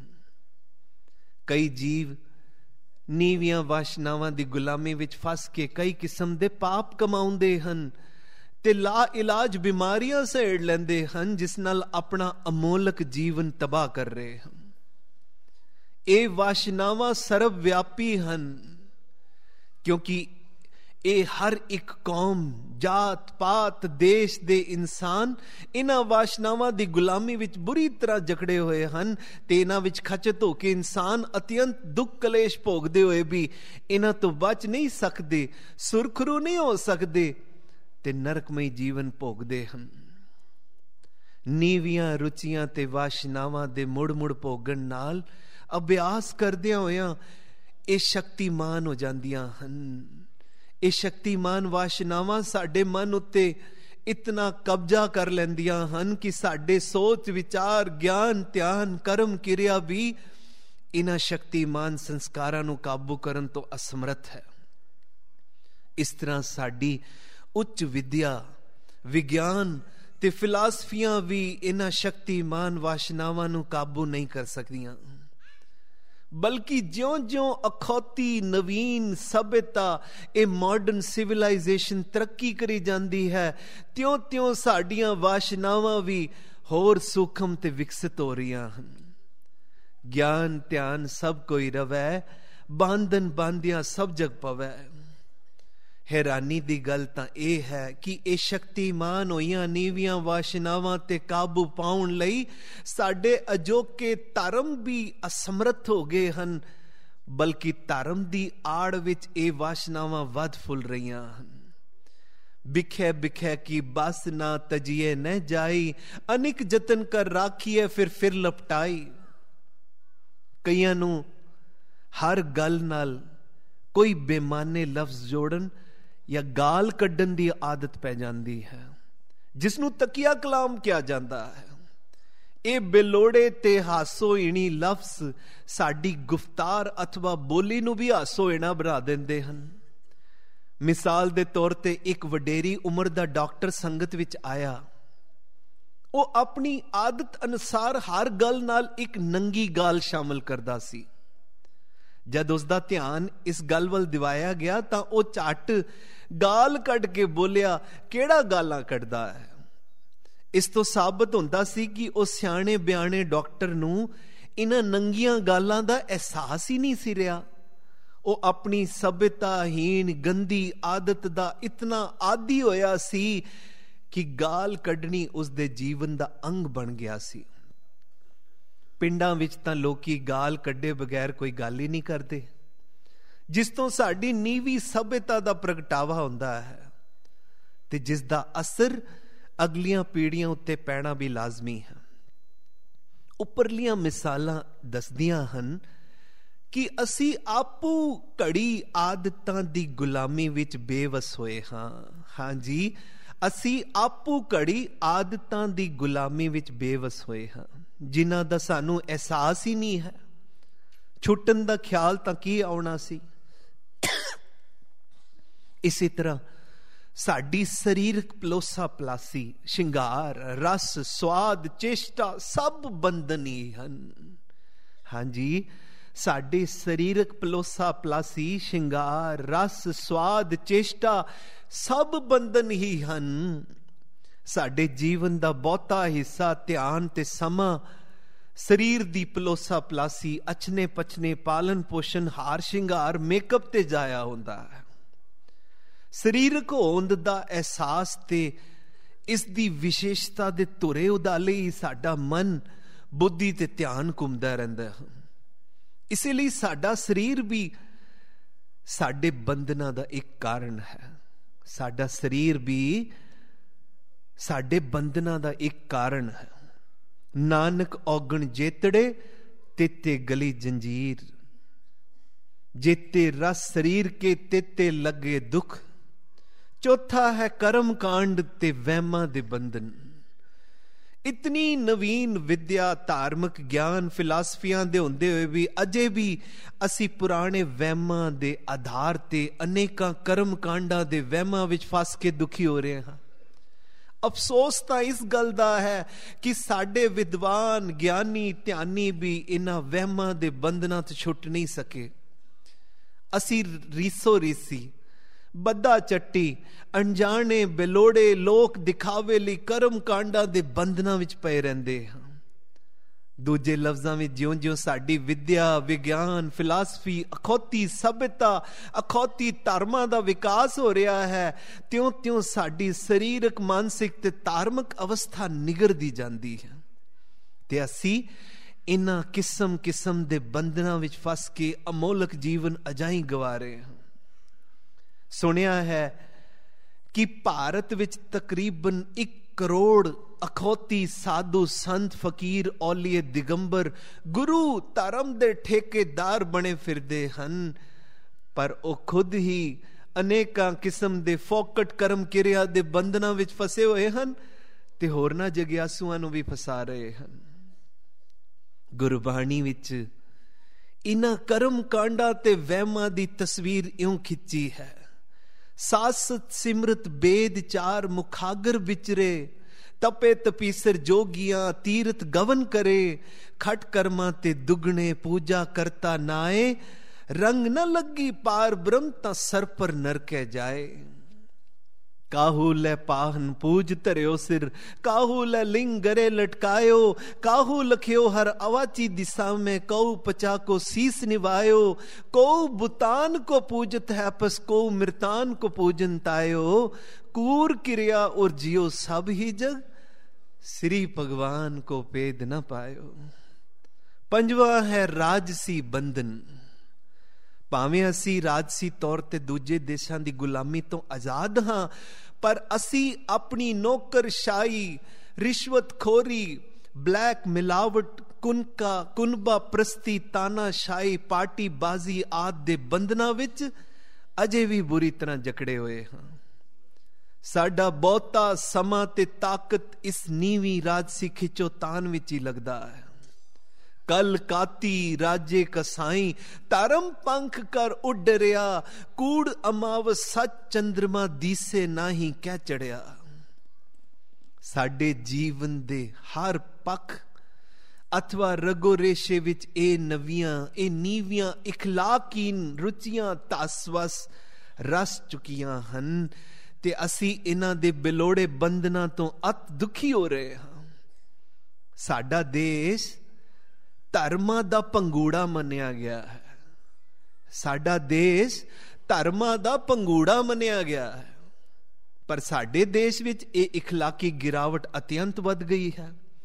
ਕਈ ਜੀਵ ਨੀਵੀਆਂ ਵਾਸ਼ਨਾਵਾਂ ਦੀ ਗੁਲਾਮੀ ਵਿੱਚ ਫਸ ਕੇ ਕਈ ਕਿਸਮ ਦੇ ਪਾਪ ਕਮਾਉਂਦੇ ਹਨ ਤੇ ਲਾ ਇਲਾਜ ਬਿਮਾਰੀਆਂ ਸਹੇੜ ਲੈਂਦੇ ਹਨ, ਜਿਸ ਨਾਲ ਆਪਣਾ ਅਮੋਲਕ ਜੀਵਨ ਤਬਾਹ ਕਰ ਰਹੇ ਹਨ। ਇਹ ਵਾਸ਼ਨਾਵਾਂ ਸਰਵ ਵਿਆਪੀ ਹਨ, ਕਿਉਂਕਿ ਇਹ ਹਰ ਇੱਕ ਕੌਮ, ਜਾਤ ਪਾਤ, ਦੇਸ਼ ਦੇ ਇਨਸਾਨ ਇਹਨਾਂ ਵਾਸ਼ਨਾਵਾਂ ਦੀ ਗੁਲਾਮੀ ਵਿੱਚ ਬੁਰੀ ਤਰ੍ਹਾਂ ਜਕੜੇ ਹੋਏ ਹਨ ਤੇ ਇਹਨਾਂ ਵਿੱਚ ਖਚਤ ਹੋ ਕੇ ਇਨਸਾਨ ਅਤਿਅੰਤ ਦੁੱਖ ਕਲੇਸ਼ ਭੋਗਦੇ ਹੋਏ ਵੀ ਇਹਨਾਂ ਤੋਂ ਬਚ ਨਹੀਂ ਸਕਦੇ, ਸੁਰਖਰੂ ਨਹੀਂ ਹੋ ਸਕਦੇ ਤੇ ਨਰਕਮਈ ਜੀਵਨ ਭੋਗਦੇ ਹਨ। ਨੀਵੀਆਂ ਰੁਚੀਆਂ ਤੇ ਵਾਸ਼ਨਾਵਾਂ ਦੇ ਮੁੜ ਮੁੜ ਭੋਗਣ ਨਾਲ ਅਭਿਆਸ ਕਰਦਿਆਂ ਹੋਇਆਂ ਇਹ ਸ਼ਕਤੀਮਾਨ ਹੋ ਜਾਂਦੀਆਂ ਹਨ। ਇਹ ਸ਼ਕਤੀਮਾਨ ਵਾਸ਼ਨਾਵਾਂ ਸਾਡੇ ਮਨ ਉੱਤੇ ਇਤਨਾ ਕਬਜ਼ਾ ਕਰ ਲੈਂਦੀਆਂ ਹਨ ਕਿ ਸਾਡੇ ਸੋਚ, ਵਿਚਾਰ, ਗਿਆਨ, ਧਿਆਨ, ਕਰਮ, ਕਿਰਿਆ ਵੀ ਇਹਨਾਂ ਸ਼ਕਤੀਮਾਨ ਸੰਸਕਾਰਾਂ ਨੂੰ ਕਾਬੂ ਕਰਨ ਤੋਂ ਅਸਮਰਥ ਹੈ। ਇਸ ਤਰ੍ਹਾਂ ਸਾਡੀ ਉੱਚ ਵਿਦਿਆ, ਵਿਗਿਆਨ ਤੇ ਫਿਲਾਸਫੀਆਂ ਵੀ ਇਹਨਾਂ ਸ਼ਕਤੀਮਾਨ ਵਾਸ਼ਨਾਵਾਂ ਨੂੰ ਕਾਬੂ ਨਹੀਂ ਕਰ ਸਕਦੀਆਂ, ਬਲਕਿ ਜਿਉਂ-ਜਿਉਂ ਅਖੌਤੀ ਨਵੀਨ ਸਭਿਅਤਾ, ਇਹ ਮਾਡਰਨ ਸਿਵਲਾਈਜੇਸ਼ਨ ਤਰੱਕੀ ਕਰੀ ਜਾਂਦੀ ਹੈ, ਤਿਉਂ-ਤਿਉਂ ਸਾਡੀਆਂ ਵਾਸ਼ਨਾਵਾਂ ਵੀ ਹੋਰ ਸੂਖਮ ਤੇ ਵਿਕਸਿਤ ਹੋ ਰਹੀਆਂ ਹਨ। ਗਿਆਨ ਧਿਆਨ ਸਭ ਕੋਈ ਰਵੈ, ਬਾਂਧਨ ਬਾਂਧਿਆ ਸਭ ਜਗ ਪਵੈ। ਹੈਰਾਨੀ ਦੀ ਗੱਲ ਤਾਂ ਇਹ ਹੈ ਕਿ ਇਹ ਸ਼ਕਤੀਮਾਨ ਹੋਈਆਂ ਨੀਵੀਆਂ ਵਾਸ਼ਨਾਵਾਂ ਤੇ ਕਾਬੂ ਪਾਉਣ ਲਈ ਸਾਡੇ ਅਜੋਕੇ ਧਰਮ ਵੀ ਅਸਮਰਥ ਹੋ ਗਏ ਹਨ, ਬਲਕਿ ਧਰਮ ਦੀ ਆੜ ਵਿੱਚ ਇਹ ਵਾਸ਼ਨਾਵਾਂ ਵੱਧ ਫੁੱਲ ਰਹੀਆਂ ਹਨ। ਬਿਖੈ ਬਿਖੈ ਕੀ ਬਸ ਨਾ ਤਜੀਏ ਨ ਜਾਈ, ਅਨਿਕ ਜਤਨ ਕਰ ਰਾਖੀਏ ਫਿਰ ਫਿਰ ਲਪਟਾਈ। ਕਈਆਂ ਨੂੰ ਹਰ ਗੱਲ ਨਾਲ ਕੋਈ ਬੇਮਾਨੇ ਲਫ਼ਜ਼ ਜੋੜਨ ਜਾਂ ਗਾਲ ਕੱਢਣ ਦੀ ਆਦਤ ਪੈ ਜਾਂਦੀ ਹੈ, ਜਿਸ ਨੂੰ ਤਕੀਆ ਕਲਾਮ ਕਿਹਾ ਜਾਂਦਾ ਹੈ। ਇਹ ਬੇਲੋੜੇ ਤੇ ਹਾਸੋਹੀਣੀ ਲਫ਼ਜ਼ ਸਾਡੀ ਗੁਫ਼ਤਾਰ ਅਥਵਾ ਬੋਲੀ ਨੂੰ ਵੀ ਹਾਸੋਹੀਣਾ ਬਣਾ ਦਿੰਦੇ ਹਨ। ਮਿਸਾਲ ਦੇ ਤੌਰ ਤੇ ਇੱਕ ਵਡੇਰੀ ਉਮਰ ਦਾ ਡਾਕਟਰ ਸੰਗਤ ਵਿੱਚ ਆਇਆ। ਉਹ ਆਪਣੀ ਆਦਤ ਅਨੁਸਾਰ ਹਰ ਗੱਲ ਨਾਲ ਇੱਕ ਨੰਗੀ ਗਾਲ ਸ਼ਾਮਲ ਕਰਦਾ ਸੀ। ਜਦ ਉਸ ਦਾ ਧਿਆਨ ਇਸ ਗੱਲ ਵੱਲ ਦਿਵਾਇਆ ਗਿਆ ਤਾਂ ਉਹ ਝੱਟ ਗਾਲ ਕੱਢ ਕੇ ਬੋਲਿਆ, ਕਿਹੜਾ ਗਾਲਾਂ ਕੱਢਦਾ ਹੈ? ਇਸ ਤੋਂ ਸਾਬਤ ਹੁੰਦਾ ਸੀ ਕਿ ਉਹ ਸਿਆਣੇ ਬਿਆਣੇ ਡਾਕਟਰ ਨੂੰ ਇਹਨਾਂ ਨੰਗੀਆਂ ਗਾਲਾਂ ਦਾ ਅਹਿਸਾਸ ਹੀ ਨਹੀਂ ਸੀ ਰਿਹਾ। ਉਹ ਆਪਣੀ ਸਭਿਅਤਾਹੀਣ ਗੰਦੀ ਆਦਤ ਦਾ ਇਤਨਾ ਆਦੀ ਹੋਇਆ ਸੀ ਕਿ ਗਾਲ ਕੱਢਣੀ ਉਸ ਦੇ ਜੀਵਨ ਦਾ ਅੰਗ ਬਣ ਗਿਆ ਸੀ। ਪਿੰਡਾਂ ਵਿੱਚ ਤਾਂ ਲੋਕੀ ਗਾਲ ਕੱਢੇ ਬਗੈਰ ਕੋਈ ਗੱਲ ਹੀ ਨਹੀਂ ਕਰਦੇ, ਜਿਸ ਤੋਂ ਸਾਡੀ ਨੀਵੀਂ ਸਭਿਅਤਾ ਦਾ ਪ੍ਰਗਟਾਵਾ ਹੁੰਦਾ ਹੈ ਤੇ ਜਿਸ ਦਾ ਅਸਰ ਅਗਲੀਆਂ ਪੀੜ੍ਹੀਆਂ ਉੱਤੇ ਪੈਣਾ ਵੀ ਲਾਜ਼ਮੀ ਹੈ। ਉੱਪਰਲੀਆਂ ਮਿਸਾਲਾਂ ਦੱਸਦੀਆਂ ਹਨ ਕਿ ਅਸੀਂ ਆਪੂ ਘੜੀ ਆਦਤਾਂ ਦੀ ਗੁਲਾਮੀ ਵਿੱਚ ਬੇਵਸ ਹੋਏ ਹਾਂ। ਹਾਂਜੀ, ਅਸੀਂ ਆਪੂ ਘੜੀ ਆਦਤਾਂ ਦੀ ਗੁਲਾਮੀ ਵਿੱਚ ਬੇਵਸ ਹੋਏ ਹਾਂ, ਜਿਨ੍ਹਾਂ ਦਾ ਸਾਨੂੰ ਅਹਿਸਾਸ ਹੀ ਨਹੀਂ ਹੈ। ਛੁੱਟਣ ਦਾ ਖਿਆਲ ਤਾਂ ਕੀ ਆਉਣਾ ਸੀ। ਇਸੇ ਤਰ੍ਹਾਂ ਸਾਡੀ ਸਰੀਰਕ ਪਲੋਸਾ ਪਲਾਸੀ, ਸ਼ਿੰਗਾਰ, ਰਸ, ਸਵਾਦ, ਚੇਸ਼ਟਾ ਸਭ ਬੰਧਨੀ ਹਨ। ਹਾਂਜੀ, ਸਾਡੇ ਸਰੀਰਕ ਪਲੋਸਾ ਪਲਾਸੀ, ਸ਼ਿੰਗਾਰ, ਰਸ, ਸਵਾਦ, ਚੇਸ਼ਟਾ ਸਭ ਬੰਧਨ ਹੀ ਹਨ। ਸਾਡੇ ਜੀਵਨ ਦਾ ਬਹੁਤਾ ਹਿੱਸਾ, ਧਿਆਨ ਤੇ ਸਮਾਂ ਸਰੀਰ ਦੀ ਪਲੋਸਾ ਪਲਾਸੀ, ਅਚਨੇ ਪਚਨੇ, ਪਾਲਣ ਪੋਸ਼ਣ, ਹਾਰ ਸ਼ਿੰਗਾਰ, ਮੇਕਅਪ ਤੇ ਜਾਇਆ ਹੁੰਦਾ ਹੈ। ਸਰੀਰਕ ਹੋਂਦ ਦਾ ਅਹਿਸਾਸ ਤੇ ਇਸ ਦੀ ਵਿਸ਼ੇਸ਼ਤਾ ਦੇ ਧੁਰੇ ਉਦਾਲੇ ਹੀ ਸਾਡਾ ਮਨ, ਬੁੱਧੀ ਤੇ ਧਿਆਨ ਘੁੰਮਦਾ ਰਹਿੰਦਾ ਹੈ। ਇਸੇ ਲਈ ਸਾਡਾ ਸਰੀਰ ਵੀ ਸਾਡੇ ਬੰਧਨਾਂ ਦਾ ਇੱਕ ਕਾਰਨ ਹੈ। ਸਾਡਾ ਸਰੀਰ ਵੀ ਸਾਡੇ ਬੰਧਨਾਂ ਦਾ ਇੱਕ ਕਾਰਨ ਹੈ। ਨਾਨਕ ਔਗਣ ਜੇਤੜੇ, ਤੇਤੇ ਗਲੀ ਜੰਜੀਰ, ਜੇਤੇ ਰਸ ਸਰੀਰ ਕੇ ਤੇਤੇ ਲੱਗੇ ਦੁੱਖ। ਚੌਥਾ ਹੈ ਕਰਮ ਕਾਂਡ ਤੇ ਵਹਿਮਾਂ ਦੇ ਬੰਧਨ। ਇਤਨੀ ਨਵੀਨ ਵਿਦਿਆ, ਧਾਰਮਿਕ ਗਿਆਨ, ਫਿਲਾਸਫੀਆਂ ਦੇ ਹੁੰਦੇ ਹੋਏ ਵੀ ਅਜੇ ਵੀ ਅਸੀਂ ਪੁਰਾਣੇ ਵਹਿਮਾਂ ਦੇ ਆਧਾਰ ਤੇ ਅਨੇਕਾਂ ਕਰਮ ਕਾਂਡਾਂ ਦੇ ਵਹਿਮਾਂ ਵਿੱਚ ਫਸ ਕੇ ਦੁਖੀ ਹੋ ਰਹੇ ਹਾਂ। ਅਫਸੋਸ ਤਾਂ ਇਸ ਗੱਲ ਦਾ ਹੈ ਕਿ ਸਾਡੇ ਵਿਦਵਾਨ, ਗਿਆਨੀ, ਧਿਆਨੀ ਵੀ ਇਹਨਾਂ ਵਹਿਮਾਂ ਦੇ ਬੰਧਨਾਂ ਤੋਂ ਛੁੱਟ ਨਹੀਂ ਸਕੇ। ਅਸੀਂ ਰੀਸੋ ਰੀਸੀ, ਬੱਦਾ ਚੱਟੀ, ਅਣਜਾਣੇ ਬੇਲੋੜੇ ਲੋਕ ਦਿਖਾਵੇ ਲਈ ਕਰਮ ਕਾਂਡਾਂ ਦੇ ਬੰਧਨਾਂ ਵਿੱਚ ਪਏ ਰਹਿੰਦੇ ਹਾਂ। ਦੂਜੇ ਲਫ਼ਜ਼ਾਂ ਵਿੱਚ ਜਿਉਂ ਜਿਉਂ ਸਾਡੀ ਵਿਦਿਆ, ਵਿਗਿਆਨ, ਫਿਲਾਸਫੀ, ਅਖੌਤੀ ਸਭਿਅਤਾ, ਅਖੌਤੀ ਧਰਮਾਂ ਦਾ ਵਿਕਾਸ ਹੋ ਰਿਹਾ ਹੈ, ਤਿਉਂ ਤਿਉਂ ਸਾਡੀ ਸਰੀਰਕ, ਮਾਨਸਿਕ ਤੇ ਧਾਰਮਿਕ ਅਵਸਥਾ ਨਿਗਰਦੀ ਜਾਂਦੀ ਹੈ ਤੇ ਅਸੀਂ ਇਹਨਾਂ ਕਿਸਮ ਕਿਸਮ ਦੇ ਬੰਧਨਾਂ ਵਿੱਚ ਫਸ ਕੇ ਅਮੋਲਕ ਜੀਵਨ ਅਜਾਈਂ ਗਵਾ ਰਹੇ ਹਾਂ। ਸੁਣਿਆ ਹੈ ਕਿ ਭਾਰਤ ਵਿੱਚ ਤਕਰੀਬਨ ਇੱਕ ਕਰੋੜ ਅਖੌਤੀ ਸਾਧੂ, ਸੰਤ, ਫਕੀਰ, ਔਲੀਏ, ਦਿਗੰਬਰ, ਗੁਰੂ ਧਰਮ ਦੇ ਠੇਕੇਦਾਰ ਬਣੇ ਫਿਰਦੇ ਹਨ, ਪਰ ਉਹ ਖੁਦ ਹੀ ਅਨੇਕਾਂ ਕਿਸਮ ਦੇ ਫੋਕਟ ਕਰਮ ਕਿਰਿਆ ਦੇ ਬੰਧਨਾਂ ਵਿੱਚ ਫਸੇ ਹੋਏ ਹਨ ਤੇ ਹੋਰਨਾਂ ਜਗਿਆਸੂਆਂ ਨੂੰ ਵੀ ਫਸਾ ਰਹੇ ਹਨ। ਗੁਰਬਾਣੀ ਵਿੱਚ ਇਹਨਾਂ ਕਰਮ ਕਾਂਡਾਂ ਤੇ ਵਹਿਮਾਂ ਦੀ ਤਸਵੀਰ ਇਉਂ ਖਿੱਚੀ ਹੈ। ਸਾਸਤ ਸਿਮਰਤ ਬੇਦ ਚਾਰ ਮੁਖਾਗਰ ਵਿਚਰੇ, ਤਪੇ ਤਪੀਸਰ ਜੋਗੀਆਂ ਤੀਰਥ ਗਵਨ ਕਰੇ। ਖਟ ਕਰਮਾਂ ਤੇ ਦੁਗਣੇ ਪੂਜਾ ਕਰਤਾ ਨਾਏ, ਰੰਗ न ਲੱਗੀ ਪਾਰ ਬ੍ਰਹਮ ਤਾਂ ਸਰ ਪਰ ਨਰਕੇ ਜਾਏ। ਕਾਹੂ ਲੈ ਪਾਹਨ ਪੂਜ ਧਰਿਓ ਸਿਰ, ਕਾਹੂ ਲੈ ਲਿੰਗ ਗਰੇ ਲਟਕਾਇਓ। ਕਾਹੂ ਲਖਿਓ ਹਰ ਅਵਾਚੀ ਦਿਸ਼ਾ में, कऊ पचा को शीस निभायो। कऊ बुतान को पूजत है पस कऊ मृतान को पूजन तायो। कूर क्रिया और जियो सब ही जग, श्री भगवान को पेद न पायो। पंजवा है राजसी बंधन। ਭਾਵੇਂ ਅਸੀਂ ਰਾਜਸੀ ਤੌਰ ਤੇ ਦੂਜੇ ਦੇਸ਼ਾਂ ਦੀ ਗੁਲਾਮੀ ਤੋਂ ਆਜ਼ਾਦ ਹਾਂ, ਪਰ ਅਸੀਂ ਆਪਣੀ ਨੌਕਰਸ਼ਾਹੀ, ਰਿਸ਼ਵਤਖੋਰੀ, ਬਲੈਕ ਮਿਲਾਵਟ, ਕੁਨਕਾ ਕੁਨਬਾ ਪ੍ਰਸਤੀ, ਤਾਨਾਸ਼ਾਹੀ, ਪਾਰਟੀ ਬਾਜ਼ੀ ਆਦਿ ਦੇ ਬੰਧਨਾਂ ਵਿੱਚ ਅਜੇ ਵੀ ਬੁਰੀ ਤਰ੍ਹਾਂ ਜਕੜੇ ਹੋਏ ਹਾਂ। ਸਾਡਾ ਬਹੁਤਾ ਸਮਾਂ ਤੇ ਤਾਕਤ ਇਸ ਨੀਵੀਂ ਰਾਜਸੀ ਖਿੱਚੋਤਾਣ ਵਿੱਚ ਹੀ ਲੱਗਦਾ ਹੈ। कल काती राजे कसाई, तारम पंख कर उड रिया। कूड़ अमावस सच चंद्रमा दीसे नाही कह चढ़िया। साडे जीवन दे हर पख अथवा रगो रेशे विच ए नवियां, ए नीवियां इखलाकीन रुचियां तासवस रस चुकियां हन ते असी इन्हां दे बिलोड़े बंधनां तो अत दुखी हो रहे हां। साडा देश ਧਰਮਾਂ ਦਾ ਪੰਗੂੜਾ ਮੰਨਿਆ ਗਿਆ ਹੈ। ਸਾਡਾ ਦੇਸ਼ ਧਰਮਾਂ ਦਾ ਪੰਗੂੜਾ ਮੰਨਿਆ ਗਿਆ ਹੈ, ਪਰ ਸਾਡੇ ਦੇਸ਼ ਵਿੱਚ ਇਹ ਇਖਲਾਕੀ ਗਿਰਾਵਟ ਅਤਿਅੰਤ ਵੱਧ ਗਈ ਹੈ।